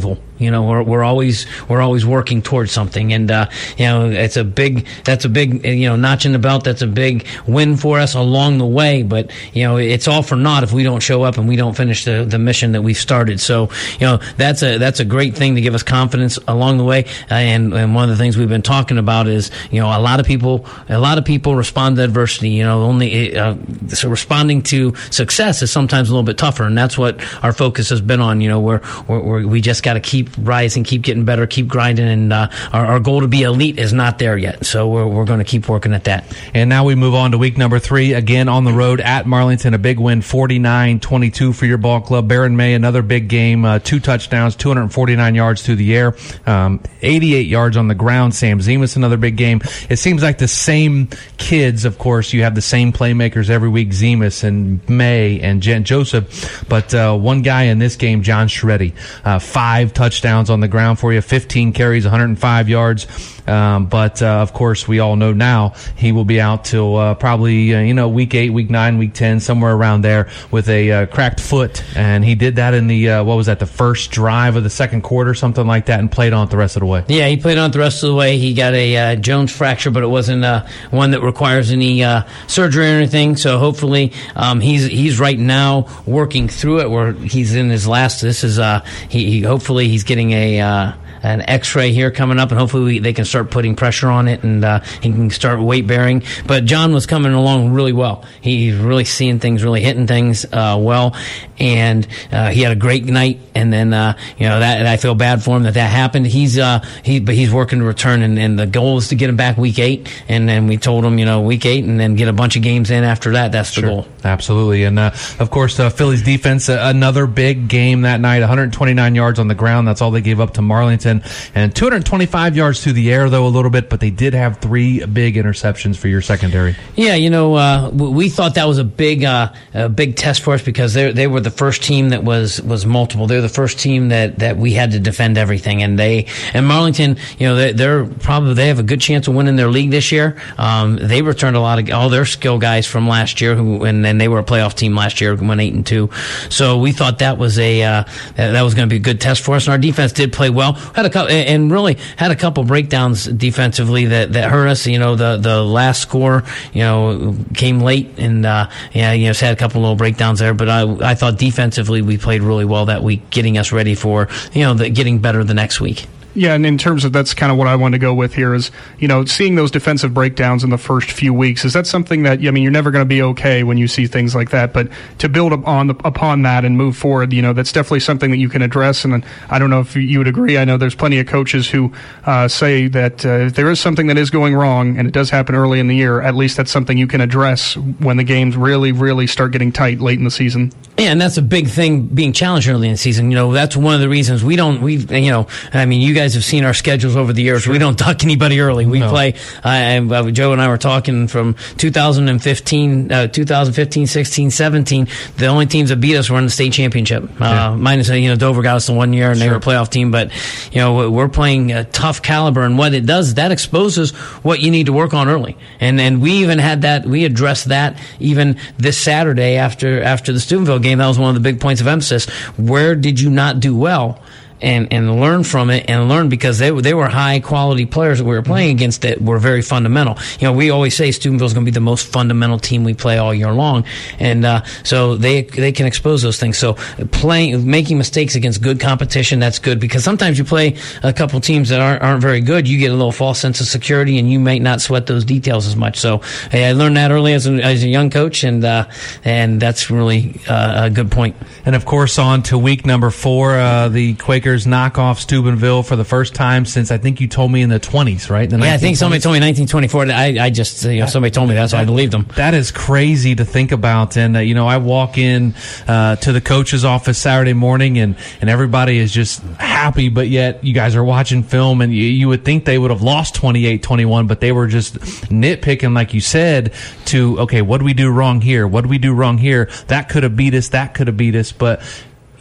You know, we're we're always we're always working towards something, and uh, you know, it's a big that's a big you know notch in the belt. That's a big win for us along the way. But you know, it's all for naught if we don't show up and we don't finish the, the mission that we've started. So you know, that's a that's a great thing to give us confidence along the way. Uh, and and one of the things we've been talking about is you know a lot of people a lot of people respond to adversity. You know, only uh, so responding to success is sometimes a little bit tougher, and that's what our focus has been on. You know, we're, we're, we're we just got to keep rising, keep getting better, keep grinding, and uh, our, our goal to be elite is not there yet. So we're we're going to keep working at that. And now we move on to week number three, again on the road at Marlington, a big win, forty-nine twenty-two for your ball club. Baron May, another big game, uh, two touchdowns, two hundred forty-nine yards through the air, um, eighty-eight yards on the ground. Sam Zemas, another big game. It seems like the same kids, of course, you have the same playmakers every week, Zemas and May and Jen Joseph, but uh, one guy in this game, John Shreddy, uh, five touchdowns on the ground for you, fifteen carries, one hundred five yards. Um, but, uh, of course, we all know now he will be out till uh, probably, uh, you know, week eight, week nine, week ten, somewhere around there with a uh, cracked foot. And he did that in the, uh, what was that, the first drive of the second quarter, something like that, and played on it the rest of the way. Yeah, he played on it the rest of the way. He got a uh, Jones fracture, but it wasn't uh, one that requires any uh, surgery or anything. So hopefully um, he's he's right now working through it. Where he's in his last, this is, uh, he, he hopefully he's getting a... Uh, an x-ray here coming up, and hopefully we, they can start putting pressure on it, and uh, he can start weight bearing. But John was coming along really well. He's really seeing things, really hitting things uh, well, and uh, he had a great night. And then uh, you know that, and I feel bad for him that that happened. He's uh, he, but he's working to return, and, and the goal is to get him back week eight. And then we told him, you know, week eight, and then get a bunch of games in after that. That's the sure. goal. Absolutely, and uh, of course, uh, Philly's defense, uh, another big game that night, one hundred twenty-nine yards on the ground. That's all they gave up to Marlington. And two hundred twenty-five yards through the air, though, a little bit, but they did have three big interceptions for your secondary. Yeah, you know, uh, we thought that was a big, uh, a big test for us because they they were the first team that was was multiple. They're the first team that, that we had to defend everything, and they and Marlington, you know, they, they're probably they have a good chance of winning their league this year. Um, they returned a lot of all their skill guys from last year, who and then they were a playoff team last year, went eight and two. So we thought that was a uh, that was going to be a good test for us, and our defense did play well. Had a couple. And really had a couple breakdowns defensively that, that hurt us. You know, the, the last score, you know, came late, and uh, yeah, you know, just had a couple little breakdowns there. But I I thought defensively we played really well that week, getting us ready for you know the, getting better the next week. Yeah, and in terms of that's kind of what I want to go with here is, you know, seeing those defensive breakdowns in the first few weeks, is that something that, I mean, you're never going to be okay when you see things like that, but to build upon, the, upon that and move forward, you know, that's definitely something that you can address, and I don't know if you would agree. I know there's plenty of coaches who uh, say that uh, if there is something that is going wrong, and it does happen early in the year, at least that's something you can address when the games really, really start getting tight late in the season. Yeah, and that's a big thing, being challenged early in the season. You know, that's one of the reasons we don't, we, you know, I mean, you guys have seen our schedules over the years. Sure. We don't duck anybody early. We no. play, uh, uh, Joe and I were talking from two thousand fifteen, uh, two thousand fifteen, sixteen, seventeen, the only teams that beat us were in the state championship. Uh, yeah. Minus, you know, Dover got us the one year, and sure. they were a playoff team, but, you know, we're playing a tough caliber, and what it does, that exposes what you need to work on early. And, and we even had that, we addressed that even this Saturday after, after the Steubenville game. That was one of the big points of emphasis. Where did you not do well? And, and learn from it and learn, because they, they were high quality players that we were playing against that were very fundamental. You know, we always say Steubenville's going to be the most fundamental team we play all year long. And, uh, so they, they can expose those things. So playing, making mistakes against good competition, that's good, because sometimes you play a couple teams that aren't, aren't very good. You get a little false sense of security, and you might not sweat those details as much. So, hey, I learned that early as a, as a young coach, and, uh, and that's really uh, a good point. And of course, on to week number four, uh, the Quakers knock off Steubenville for the first time since, I think you told me, in the twenties, right? The yeah, I think somebody told me nineteen twenty-four. I, I just, you know, somebody told me that, so I believed them. That is crazy to think about. And, uh, you know, I walk in uh, to the coach's office Saturday morning, and, and everybody is just happy, but yet you guys are watching film, and you, you would think they would have lost twenty-eight twenty-one, but they were just nitpicking, like you said, to, okay, what do we do wrong here? What do we do wrong here? That could have beat us. That could have beat us. But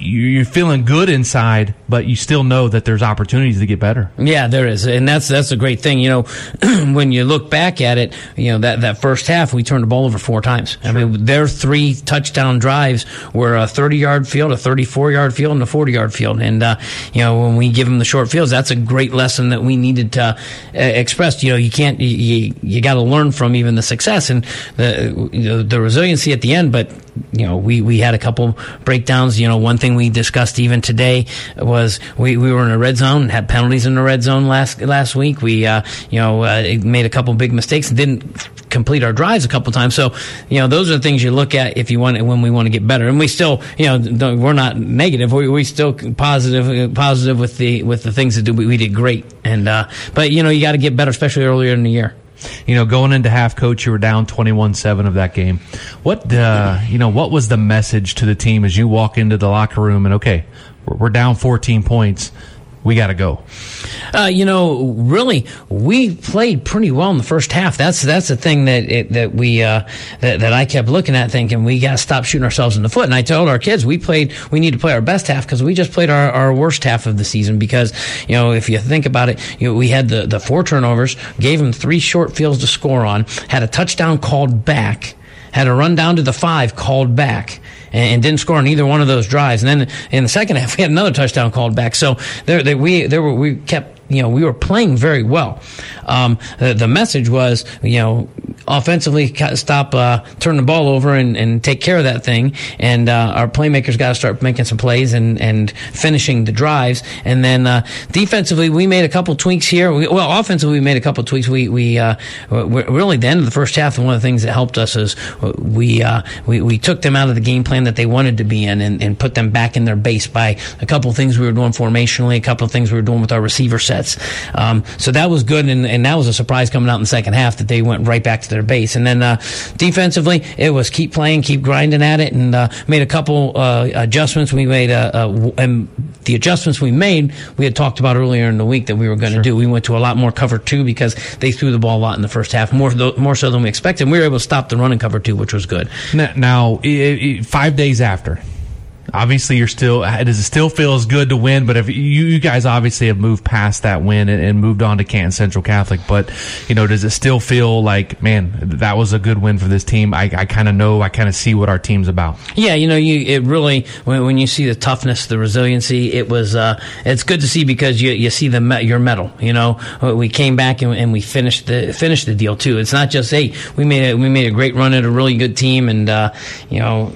you're feeling good inside, but you still know that there's opportunities to get better. Yeah, there is, and that's that's a great thing. You know, when you look back at it, you know that, that first half we turned the ball over four times. Sure. I mean, their three touchdown drives were a thirty-yard field, a thirty-four-yard field, and a forty-yard field. And uh, you know, when we give them the short fields, that's a great lesson that we needed to uh, express. You know, you can't you you got to learn from even the success and the you know, the resiliency at the end, but. You know, we, we had a couple breakdowns. You know, one thing we discussed even today was we, we were in a red zone, had penalties in the red zone last last week. We, uh, you know, uh, made a couple big mistakes and didn't complete our drives a couple times. So, you know, those are the things you look at if you want when we want to get better. And we still, you know, don't, we're not negative. We we still positive positive with the with the things that do, we, we did great. And uh, but you know, you got to get better, especially earlier in the year. You know, going into half, Coach, you were down twenty-one seven of that game. What, uh, you know, what was the message to the team as you walk into the locker room and, okay, we're down fourteen points. We got to go. Uh, you know, really, we played pretty well in the first half. That's that's the thing that it, that we uh, that, that I kept looking at, thinking we got to stop shooting ourselves in the foot. And I told our kids we played, we need to play our best half because we just played our, our worst half of the season. Because you know, if you think about it, you know, we had the the four turnovers, gave them three short fields to score on, had a touchdown called back, had a run down to the five called back. And didn't score on either one of those drives. And then in the second half, we had another touchdown called back. So there, there we there were we kept you know we were playing very well. Um, the, the message was you know offensively stop uh, turn the ball over and, and take care of that thing. And uh, our playmakers got to start making some plays and, and finishing the drives. And then uh, defensively, we made a couple tweaks here. We, well, offensively, we made a couple tweaks. We we uh, really the end of the first half. One of the things that helped us is we uh, we we took them out of the game plan that they wanted to be in and, and put them back in their base by a couple of things we were doing formationally, a couple of things we were doing with our receiver sets. Um, so that was good, and, and that was a surprise coming out in the second half that they went right back to their base. And then uh, defensively, it was keep playing, keep grinding at it, and uh, made a couple uh, adjustments. We made a, a, and the adjustments we made, we had talked about earlier in the week that we were going to sure. do. We went to a lot more cover two because they threw the ball a lot in the first half, more more so than we expected. And we were able to stop the run and cover two, which was good. Now, it, it, five days after, obviously you're still, does it still feel as good to win? But if you, you guys obviously have moved past that win and, and moved on to Canton Central Catholic, but you know, does it still feel like, man, that was a good win for this team? I, I kind of know, I kind of see what our team's about. Yeah, you know, you it really when, when you see the toughness, the resiliency, it was uh, it's good to see because you you see the your medal. You know, we came back and, and we finished the finished the deal too. It's not just hey, we made a, we made a great run at a really good team, and uh, you know.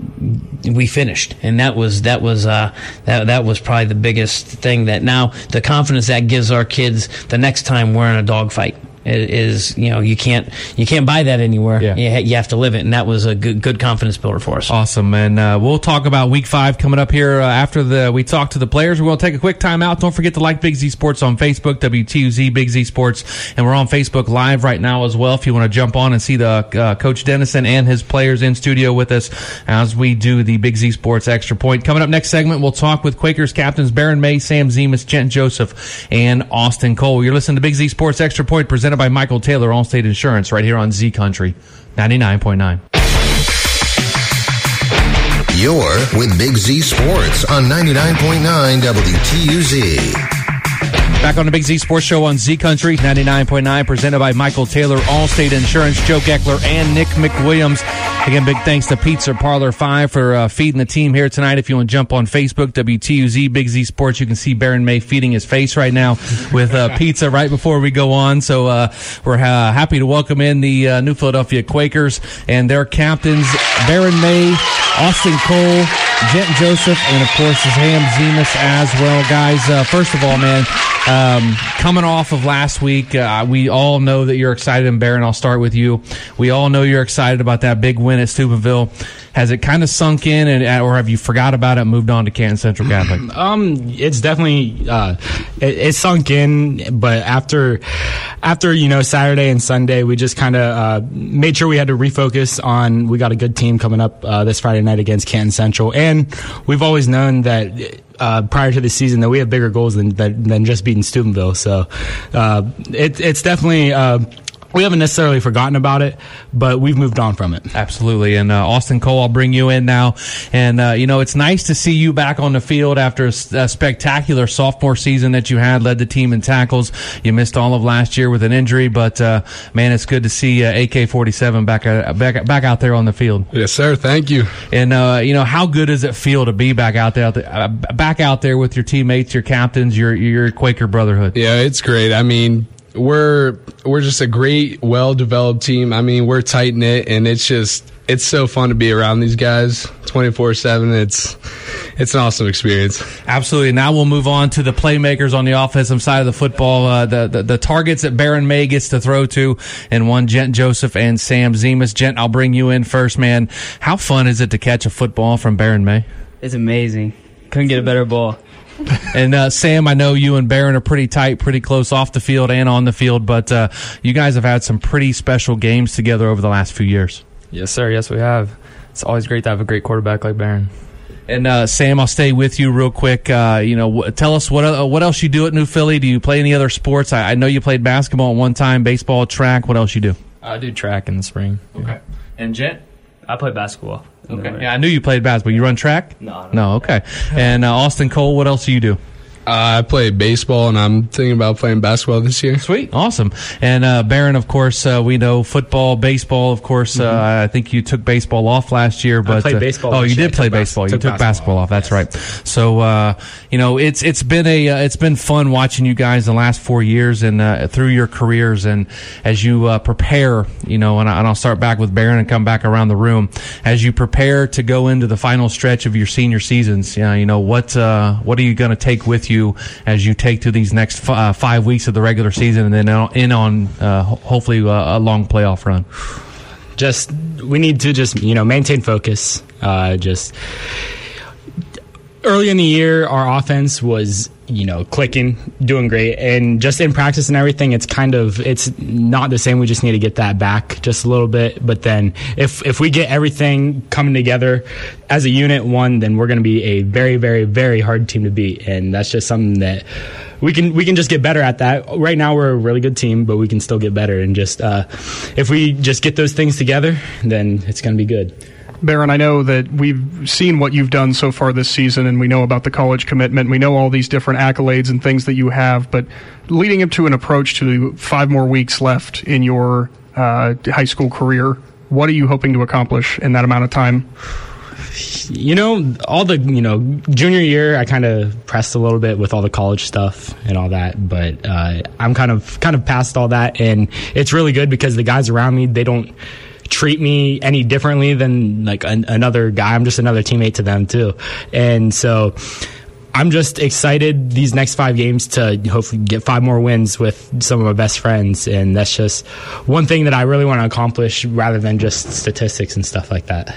we finished, and that was that was uh, that that was probably the biggest thing. That now the confidence that gives our kids the next time we're in a dogfight is, you know, you can't you can't buy that anywhere. Yeah. You, you have to live it, and that was a good good confidence builder for us. Awesome, and uh, we'll talk about Week Five coming up here uh, after the we talk to the players. We're going to take a quick time out. Don't forget to like Big Z Sports on Facebook, W T U Z Big Z Sports, and we're on Facebook Live right now as well. If you want to jump on and see the uh, Coach Dennison and his players in studio with us as we do the Big Z Sports Extra Point. Coming up next segment, we'll talk with Quakers captains Baron May, Sam Zemus, Jen Joseph, and Austin Cole. You're listening to Big Z Sports Extra Point, presented by Michael Taylor, Allstate Insurance, right here on Z Country ninety-nine point nine. You're with Big Z Sports on ninety-nine point nine W T U Z. Back on the Big Z Sports Show on Z Country ninety-nine point nine, presented by Michael Taylor, Allstate Insurance, Joe Geckler, and Nick McWilliams. Again, big thanks to Pizza Parlor five for uh, feeding the team here tonight. If you want to jump on Facebook, W T U Z, Big Z Sports, you can see Baron May feeding his face right now with uh, pizza right before we go on. So uh, we're uh, happy to welcome in the uh, New Philadelphia Quakers and their captains, Baron May, Austin Cole, Jen Joseph, and, of course, Sam Zemus as well. Guys, uh, first of all, man, um, coming off of last week, uh, we all know that you're excited, and Baron, I'll start with you. We all know you're excited about that big win at Steubenville. Has it kind of sunk in, and or have you forgot about it and moved on to Canton Central Catholic? Um, it's definitely uh, it, it sunk in, but after after you know Saturday and Sunday, we just kind of uh, made sure we had to refocus on. We got a good team coming up uh, this Friday night against Canton Central, and we've always known that. Uh, prior to the season, that we have bigger goals than than, than just beating Steubenville. So uh, it, it's definitely uh, we haven't necessarily forgotten about it, but we've moved on from it. Absolutely. And uh, Austin Cole, I'll bring you in now. And, uh, you know, it's nice to see you back on the field after a, a spectacular sophomore season that you had, led the team in tackles. You missed all of last year with an injury, but, uh, man, it's good to see uh, A K forty-seven back, uh, back back out there on the field. Yes, sir. Thank you. And, uh, you know, how good does it feel to be back out there, uh, back out there with your teammates, your captains, your, your Quaker Brotherhood? Yeah, it's great. I mean, we're we're just a great, well-developed team. I mean, we're tight-knit, and it's just it's so fun to be around these guys twenty-four seven. It's it's an awesome experience. Absolutely. Now we'll move on to the playmakers on the offensive side of the football, uh, the, the the targets that Baron May gets to throw to, and one Gent Joseph and Sam Zemas. Gent, I'll bring you in first, man. How fun is it to catch a football from Baron May? It's amazing. Couldn't get a better ball. And uh, Sam, I know you and Baron are pretty tight, pretty close off the field and on the field, but uh, you guys have had some pretty special games together over the last few years. Yes, sir. Yes, we have. It's always great to have a great quarterback like Baron. And uh, Sam, I'll stay with you real quick. Uh, you know, w- tell us what uh, what else you do at New Philly. Do you play any other sports? I, I know you played basketball at one time, baseball, track. What else you do? I do track in the spring. Okay. And Gent? I play basketball. Okay. Yeah, I knew you played basketball. You run track? No. No. Okay. And uh, Austin Cole, what else do you do? Uh, I play baseball, and I'm thinking about playing basketball this year. Sweet. Awesome. And uh, Baron, of course, uh, we know football, baseball, of course. Mm-hmm. Uh, I think you took baseball off last year. But, I played uh, baseball. Oh, you year. did play baseball. Bas- you took basketball, basketball off. That's yes. right. So, uh, you know, it's it's been a uh, it's been fun watching you guys the last four years and uh, through your careers. And as you uh, prepare, you know, and, I, and I'll start back with Baron and come back around the room. As you prepare to go into the final stretch of your senior seasons, you know, you know what, uh, what are you going to take with you as you take to these next f- uh, five weeks of the regular season and then in on uh, hopefully uh, a long playoff run? Just we need to just you know maintain focus. Uh, just early in the year, our offense was you know clicking, doing great, and just in practice and everything, it's kind of it's not the same. We just need to get that back just a little bit. But then if if we get everything coming together as a unit one, then we're going to be a very very very hard team to beat, and that's just something that we can we can just get better at that. Right now we're a really good team, but we can still get better, and just uh, if we just get those things together, then it's going to be good. Baron, I know that we've seen what you've done so far this season, and we know about the college commitment. We know all these different accolades and things that you have, but leading up to an approach to five more weeks left in your uh, high school career, what are you hoping to accomplish in that amount of time? You know, all the, you know, junior year, I kind of pressed a little bit with all the college stuff and all that, but uh, I'm kind of kind of past all that, and it's really good because the guys around me, they don't treat me any differently than like an, another guy. I'm just another teammate to them too. And so I'm just excited these next five games to hopefully get five more wins with some of my best friends. And that's just one thing that I really want to accomplish rather than just statistics and stuff like that.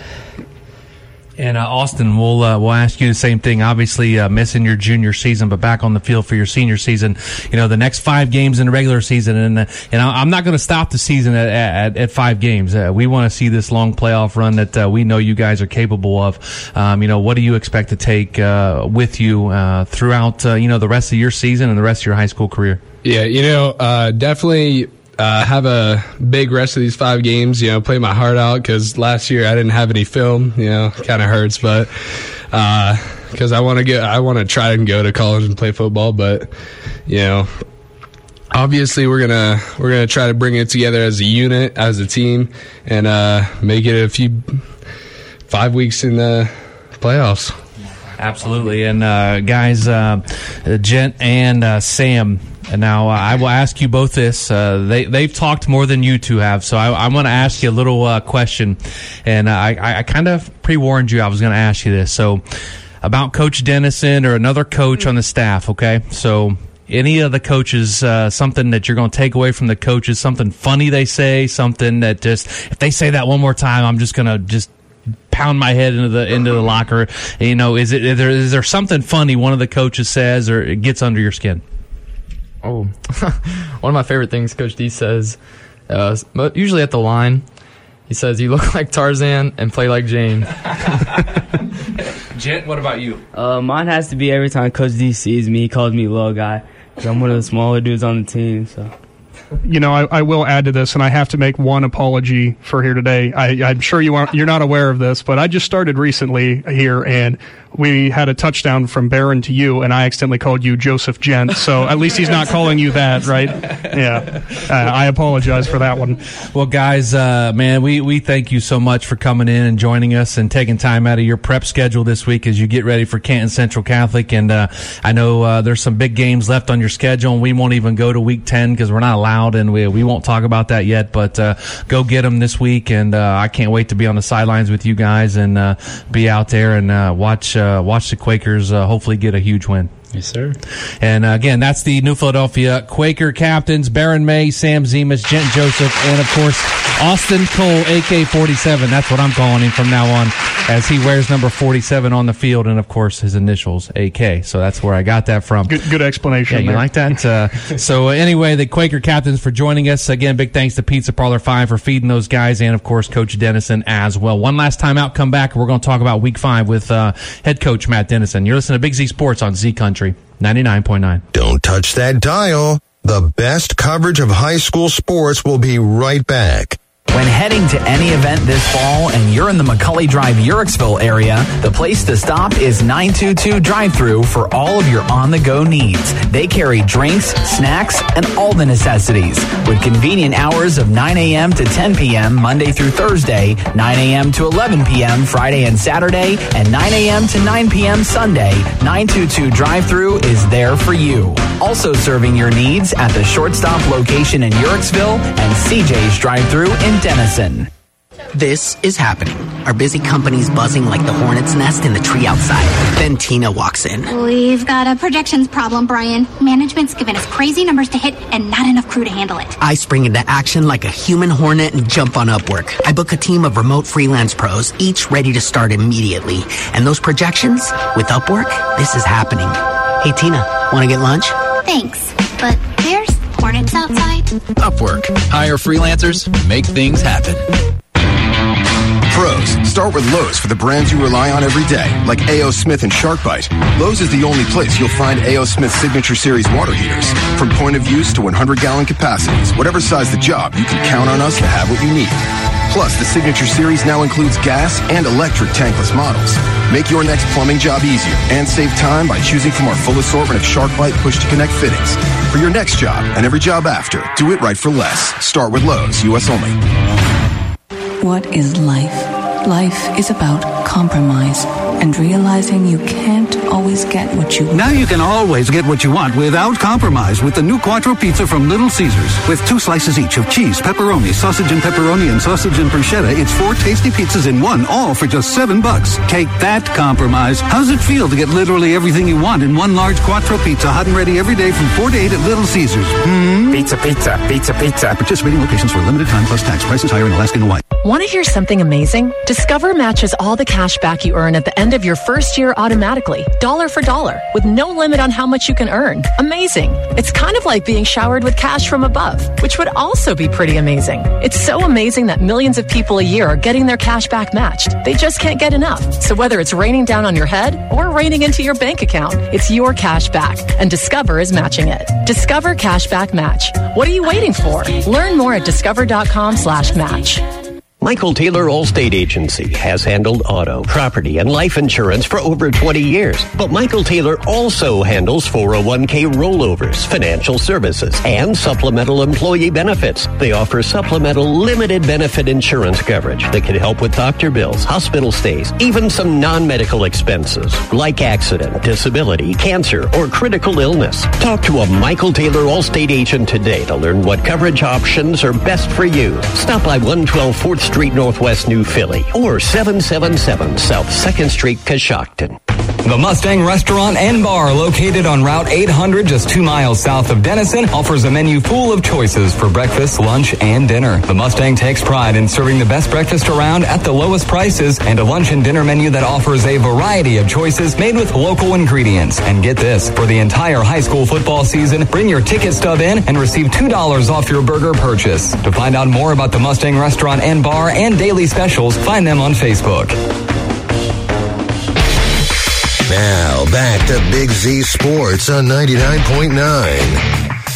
And uh, Austin, we'll uh, we'll ask you the same thing. Obviously, uh, missing your junior season, but back on the field for your senior season. You know, the next five games in the regular season, and uh, and I'm not going to stop the season at at, at five games. Uh, we want to see this long playoff run that uh, we know you guys are capable of. Um, you know, what do you expect to take uh, with you uh, throughout uh, you know the rest of your season and the rest of your high school career? Yeah, you know, uh, definitely. Uh, have a big rest of these five games, you know, play my heart out because last year I didn't have any film, you know, kind of hurts, but because uh, I want to get, I want to try and go to college and play football, but you know, obviously we're gonna we're gonna try to bring it together as a unit, as a team, and uh, make it a few five weeks in the playoffs. Absolutely, and uh, guys, uh, Gent and uh, Sam. And now uh, I will ask you both this. Uh, they, they've talked more than you two have, so I, I'm going to ask you a little uh, question. And uh, I, I kind of pre-warned you I was going to ask you this. So about Coach Dennison or another coach on the staff, okay? So any of the coaches, uh, something that you're going to take away from the coaches, something funny they say, something that just, if they say that one more time, I'm just going to just pound my head into the into the locker. You know, is it is there, is there something funny one of the coaches says or it gets under your skin? Oh, one of my favorite things Coach D says, uh, usually at the line, he says, "You look like Tarzan and play like Jane." Gent, what about you? Uh, mine has to be every time Coach D sees me, he calls me little guy, because I'm one of the smaller dudes on the team. So You know, I, I will add to this, and I have to make one apology for here today. I, I'm sure you aren't, you're not aware of this, but I just started recently here, and we had a touchdown from Barron to you, and I accidentally called you Joseph Gent. So at least he's not calling you that, right? Yeah, uh, I apologize for that one. Well, guys, uh, man, we, we thank you so much for coming in and joining us and taking time out of your prep schedule this week as you get ready for Canton Central Catholic. And uh, I know uh, there's some big games left on your schedule, and we won't even go to week ten because we're not allowed, and we we won't talk about that yet. But uh, go get them this week, and uh, I can't wait to be on the sidelines with you guys and uh, be out there and uh, watch uh, watch the Quakers uh, hopefully get a huge win. Yes, sir. And uh, again, that's the New Philadelphia Quaker captains, Barron May, Sam Zemas, Gent Joseph, and of course, Austin Cole, A K forty-seven. That's what I'm calling him from now on, as he wears number forty-seven on the field, and of course, his initials, A K. So that's where I got that from. Good, good explanation. Yeah, you there. like that? Uh, so anyway, the Quaker captains for joining us. Again, big thanks to Pizza Parlor five for feeding those guys, and of course, Coach Dennison as well. One last time out, come back. We're going to talk about week five with uh, head coach Matt Dennison. You're listening to Big Z Sports on Z Country ninety-nine point nine. Don't touch that dial. The best coverage of high school sports will be right back. When heading to any event this fall and you're in the McCully Drive, Urixville area, the place to stop is nine two two Drive-Thru for all of your on-the-go needs. They carry drinks, snacks, and all the necessities. With convenient hours of nine a.m. to ten p.m. Monday through Thursday, nine a.m. to eleven p.m. Friday and Saturday, and nine a.m. to nine p.m. Sunday, nine two two Drive-Thru is there for you. Also serving your needs at the Shortstop location in Urixville and C J's Drive-Thru in Denison. This is happening. Our busy company's buzzing like the hornet's nest in the tree outside. Then Tina walks in. We've got a projections problem, Brian. Management's given us crazy numbers to hit and not enough crew to handle it. I spring into action like a human hornet and jump on Upwork. I book a team of remote freelance pros, each ready to start immediately. And those projections, with Upwork, this is happening. Hey, Tina, want to get lunch? Thanks, but there's hornets outside. Upwork. Hire freelancers, make things happen. Pros, start with Lowe's for the brands you rely on every day, like A O. Smith and SharkBite. Lowe's is the only place you'll find A O. Smith Signature Series water heaters. From point of use to one hundred gallon capacities, whatever size the job, you can count on us to have what you need. Plus, the Signature Series now includes gas and electric tankless models. Make your next plumbing job easier and save time by choosing from our full assortment of SharkBite push-to-connect fittings. For your next job and every job after, do it right for less. Start with Lowe's, U S only. What is life? Life is about compromise and realizing you can't always get what you want. Now you can always get what you want without compromise with the new Quattro Pizza from Little Caesars. With two slices each of cheese, pepperoni, sausage and pepperoni, and sausage and bruschetta, it's four tasty pizzas in one, all for just seven bucks. Take that compromise. How's it feel to get literally everything you want in one large Quattro Pizza, hot and ready every day from four to eight at Little Caesars? Hmm? Pizza, pizza, pizza, pizza. Participating locations for a limited time plus tax. Prices higher in Alaska and Hawaii. Want to hear something amazing? Discover matches all the cash back you earn at the end of your first year automatically, dollar for dollar, with no limit on how much you can earn. Amazing. It's kind of like being showered with cash from above, which would also be pretty amazing. It's so amazing that millions of people a year are getting their cash back matched. They just can't get enough. So whether it's raining down on your head or raining into your bank account, it's your cash back, and Discover is matching it. Discover Cashback Match. What are you waiting for? Learn more at discover.com slash match. Michael Taylor Allstate Agency has handled auto, property, and life insurance for over twenty years. But Michael Taylor also handles four oh one k rollovers, financial services, and supplemental employee benefits. They offer supplemental limited benefit insurance coverage that can help with doctor bills, hospital stays, even some non-medical expenses like accident, disability, cancer, or critical illness. Talk to a Michael Taylor Allstate agent today to learn what coverage options are best for you. Stop by one twelve fourth Street Northwest, New Philly, or seven seven seven South second Street, Coshocton. The Mustang Restaurant and Bar, located on Route eight hundred, just two miles south of Denison, offers a menu full of choices for breakfast, lunch, and dinner. The Mustang takes pride in serving the best breakfast around at the lowest prices, and a lunch and dinner menu that offers a variety of choices made with local ingredients. And get this, for the entire high school football season, bring your ticket stub in and receive two dollars off your burger purchase. To find out more about the Mustang Restaurant and Bar and daily specials, find them on Facebook. Now, back to Big Z Sports on ninety-nine point nine.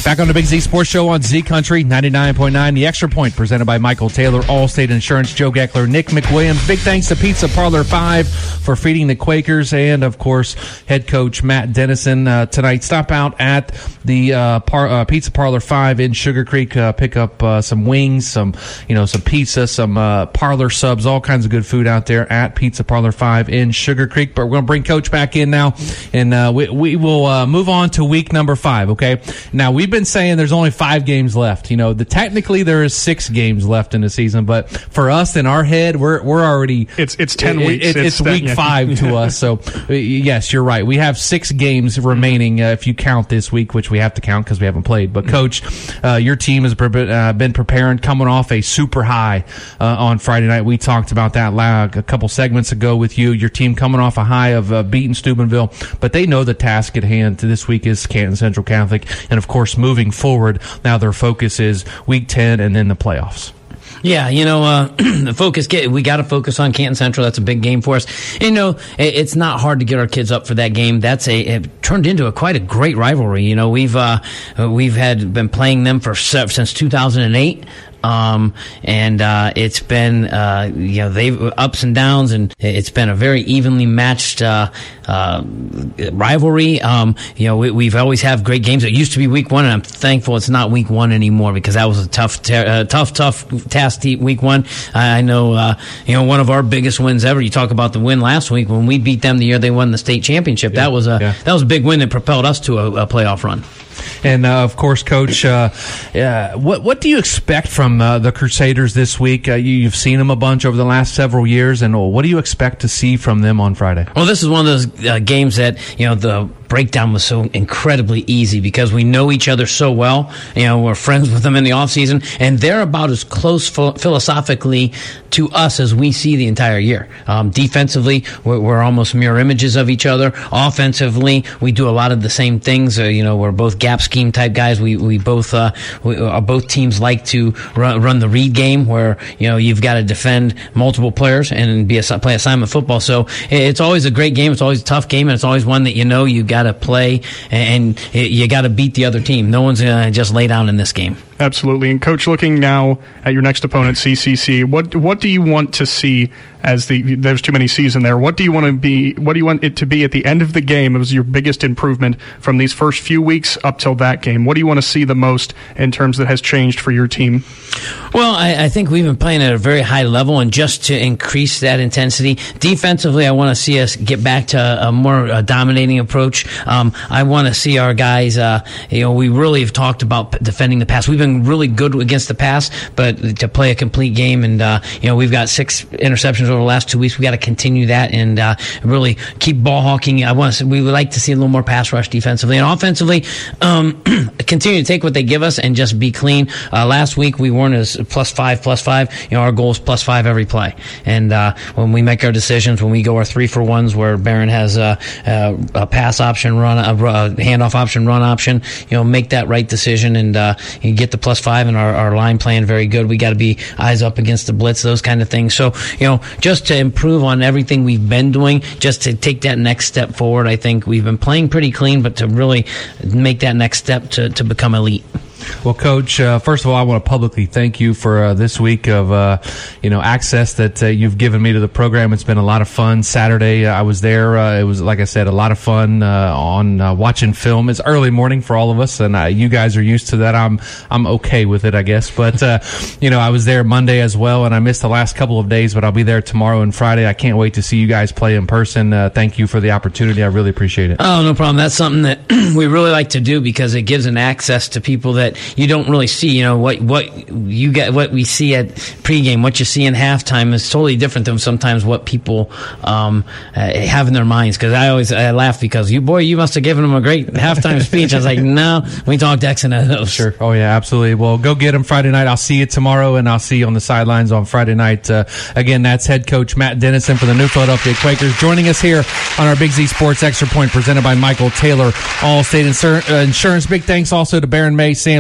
Back on the Big Z Sports Show on Z Country ninety-nine point nine. The Extra Point presented by Michael Taylor, Allstate Insurance, Joe Geckler, Nick McWilliams. Big thanks to Pizza Parlor five for feeding the Quakers, and of course head coach Matt Dennison uh, tonight. Stop out at the uh, par- uh, Pizza Parlor five in Sugar Creek. Uh, pick up uh, some wings, some you know some pizza, some uh, parlor subs, all kinds of good food out there at Pizza Parlor five in Sugar Creek. But we're going to bring Coach back in now, and uh, we, we will uh, move on to week number five. Okay, now we've been saying there's only five games left. You know, the technically there is six games left in the season, but for us in our head, we're we're already it's it's ten it, weeks. It, it's, it's week that, yeah. five to us. So uh, yes, you're right. We have six games remaining uh, if you count this week, which we have to count because we haven't played. But Coach, uh, your team has pre- uh, been preparing, coming off a super high uh, on Friday night. We talked about that loud a couple segments ago with you. Your team coming off a high of uh, beating Steubenville, but they know the task at hand this week is Canton Central Catholic, and of course moving forward, now their focus is week ten and then the playoffs. Yeah, you know, uh, the focus, we got to focus on Canton Central. That's a big game for us. And, you know, it's not hard to get our kids up for that game. That's a, it turned into a quite a great rivalry. You know, we've, uh, we've had been playing them for since two thousand eight. Um, and, uh, it's been, uh, you know, they've ups and downs, and it's been a very evenly matched, uh, uh, rivalry. Um, you know, we, we've always have great games. It used to be week one, and I'm thankful it's not week one anymore, because that was a tough, ter- uh, tough, tough task to week one. I know, uh, you know, one of our biggest wins ever. You talk about the win last week when we beat them the year they won the state championship. Yeah, that was a, yeah. that was a big win that propelled us to a, a playoff run. And uh, of course, Coach, uh, uh, what what do you expect from uh, the Crusaders this week? Uh, you, you've seen them a bunch over the last several years, and what do you expect to see from them on Friday? Well, this is one of those uh, games that, you know, the breakdown was so incredibly easy because we know each other so well. You know, we're friends with them in the offseason, and they're about as close ph- philosophically to us as we see the entire year. Um, defensively, we're, we're almost mirror images of each other. Offensively, we do a lot of the same things. Uh, you know, we're both gap scheme type guys. We we both uh, we, uh, both teams like to run, run the read game, where you know you've got to defend multiple players and be a, play assignment football. So it's always a great game. It's always a tough game, and it's always one that you know you got to play and you got to beat the other team. No one's going to just lay down in this game. Absolutely. And Coach, looking now at your next opponent, C C C, what what do you want to see as the there's too many C's in there? What do you want to be? What do you want it to be at the end of the game? It was your biggest improvement from these first few weeks up till that game. What do you want to see the most in terms that has changed for your team? Well, I, I think we've been playing at a very high level, and just to increase that intensity defensively, I want to see us get back to a more uh, dominating approach. Um, I want to see our guys. Uh, you know, we really have talked about defending the pass. We've been really good against the pass, but to play a complete game, and uh, you know, we've got six interceptions over the last two weeks. We got to continue that and uh, really keep ball hawking. I want to. We would like to see a little more pass rush defensively and offensively. Um, continue to take what they give us and just be clean. Uh, last week we weren't as plus five, plus five. You know, our goal is plus five every play. And uh, when we make our decisions, when we go our three for ones, where Barron has a, a, a pass option, run, a, a handoff option, run option, you know, make that right decision and uh, you get the plus five. And our, our line playing very good. We got to be eyes up against the blitz, those kind of things. So, you know, just to improve on everything we've been doing, just to take that next step forward. I think we've been playing pretty clean, but to really make that next step to, to become elite. Well, Coach, uh, first of all, I want to publicly thank you for uh, this week of, uh, you know, access that uh, you've given me to the program. It's been a lot of fun. Saturday, uh, I was there. Uh, it was, like I said, a lot of fun uh, on uh, watching film. It's early morning for all of us, and uh, you guys are used to that. I'm I'm okay with it, I guess. But, uh, you know, I was there Monday as well, and I missed the last couple of days, but I'll be there tomorrow and Friday. I can't wait to see you guys play in person. Uh, thank you for the opportunity. I really appreciate it. Oh, no problem. That's something that we really like to do because it gives an access to people that you don't really see. You know, what what you get, what we see at pregame, what you see in halftime is totally different than sometimes what people um, uh, have in their minds. Because I always I laugh because you boy, you must have given them a great halftime speech. I was like, no, we talked X and O's. Sure. Oh yeah, absolutely. Well, go get them Friday night. I'll see you tomorrow, and I'll see you on the sidelines on Friday night. Uh, again, that's head coach Matt Dennison for the New Philadelphia Quakers joining us here on our Big Z Sports Extra Point presented by Michael Taylor, Allstate Insur- uh, Insurance. Big thanks also to Baron May, Sam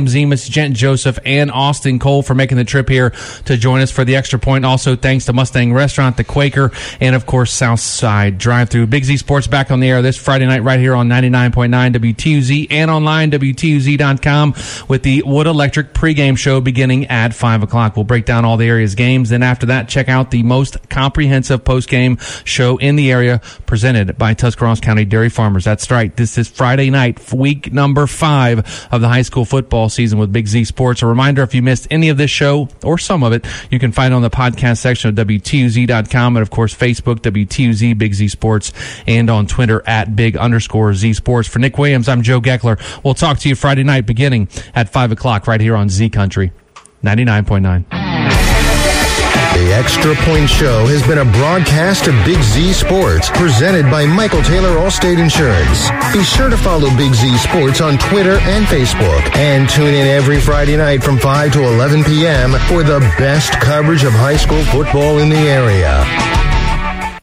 Liam Zemas, Jen Joseph, and Austin Cole for making the trip here to join us for the Extra Point. Also, thanks to Mustang Restaurant, The Quaker, and, of course, Southside Drive-Thru. Big Z Sports back on the air this Friday night right here on ninety-nine point nine W T U Z and online, W T U Z dot com, with the Wood Electric pregame show beginning at five o'clock. We'll break down all the area's games. Then after that, check out the most comprehensive postgame show in the area presented by Tuscarawas County Dairy Farmers. That's right. This is Friday night, week number five of the high school football season with Big Z Sports. A reminder, if you missed any of this show or some of it, you can find it on the podcast section of W T U Z dot com and, of course, Facebook, W T U Z, Big Z Sports, and on Twitter at Big underscore Z Sports. For Nick Williams, I'm Joe Geckler. We'll talk to you Friday night beginning at five o'clock right here on Z Country ninety-nine point nine. The Extra Point Show has been a broadcast of Big Z Sports, presented by Michael Taylor Allstate Insurance. Be sure to follow Big Z Sports on Twitter and Facebook, and tune in every Friday night from five to eleven p.m. for the best coverage of high school football in the area.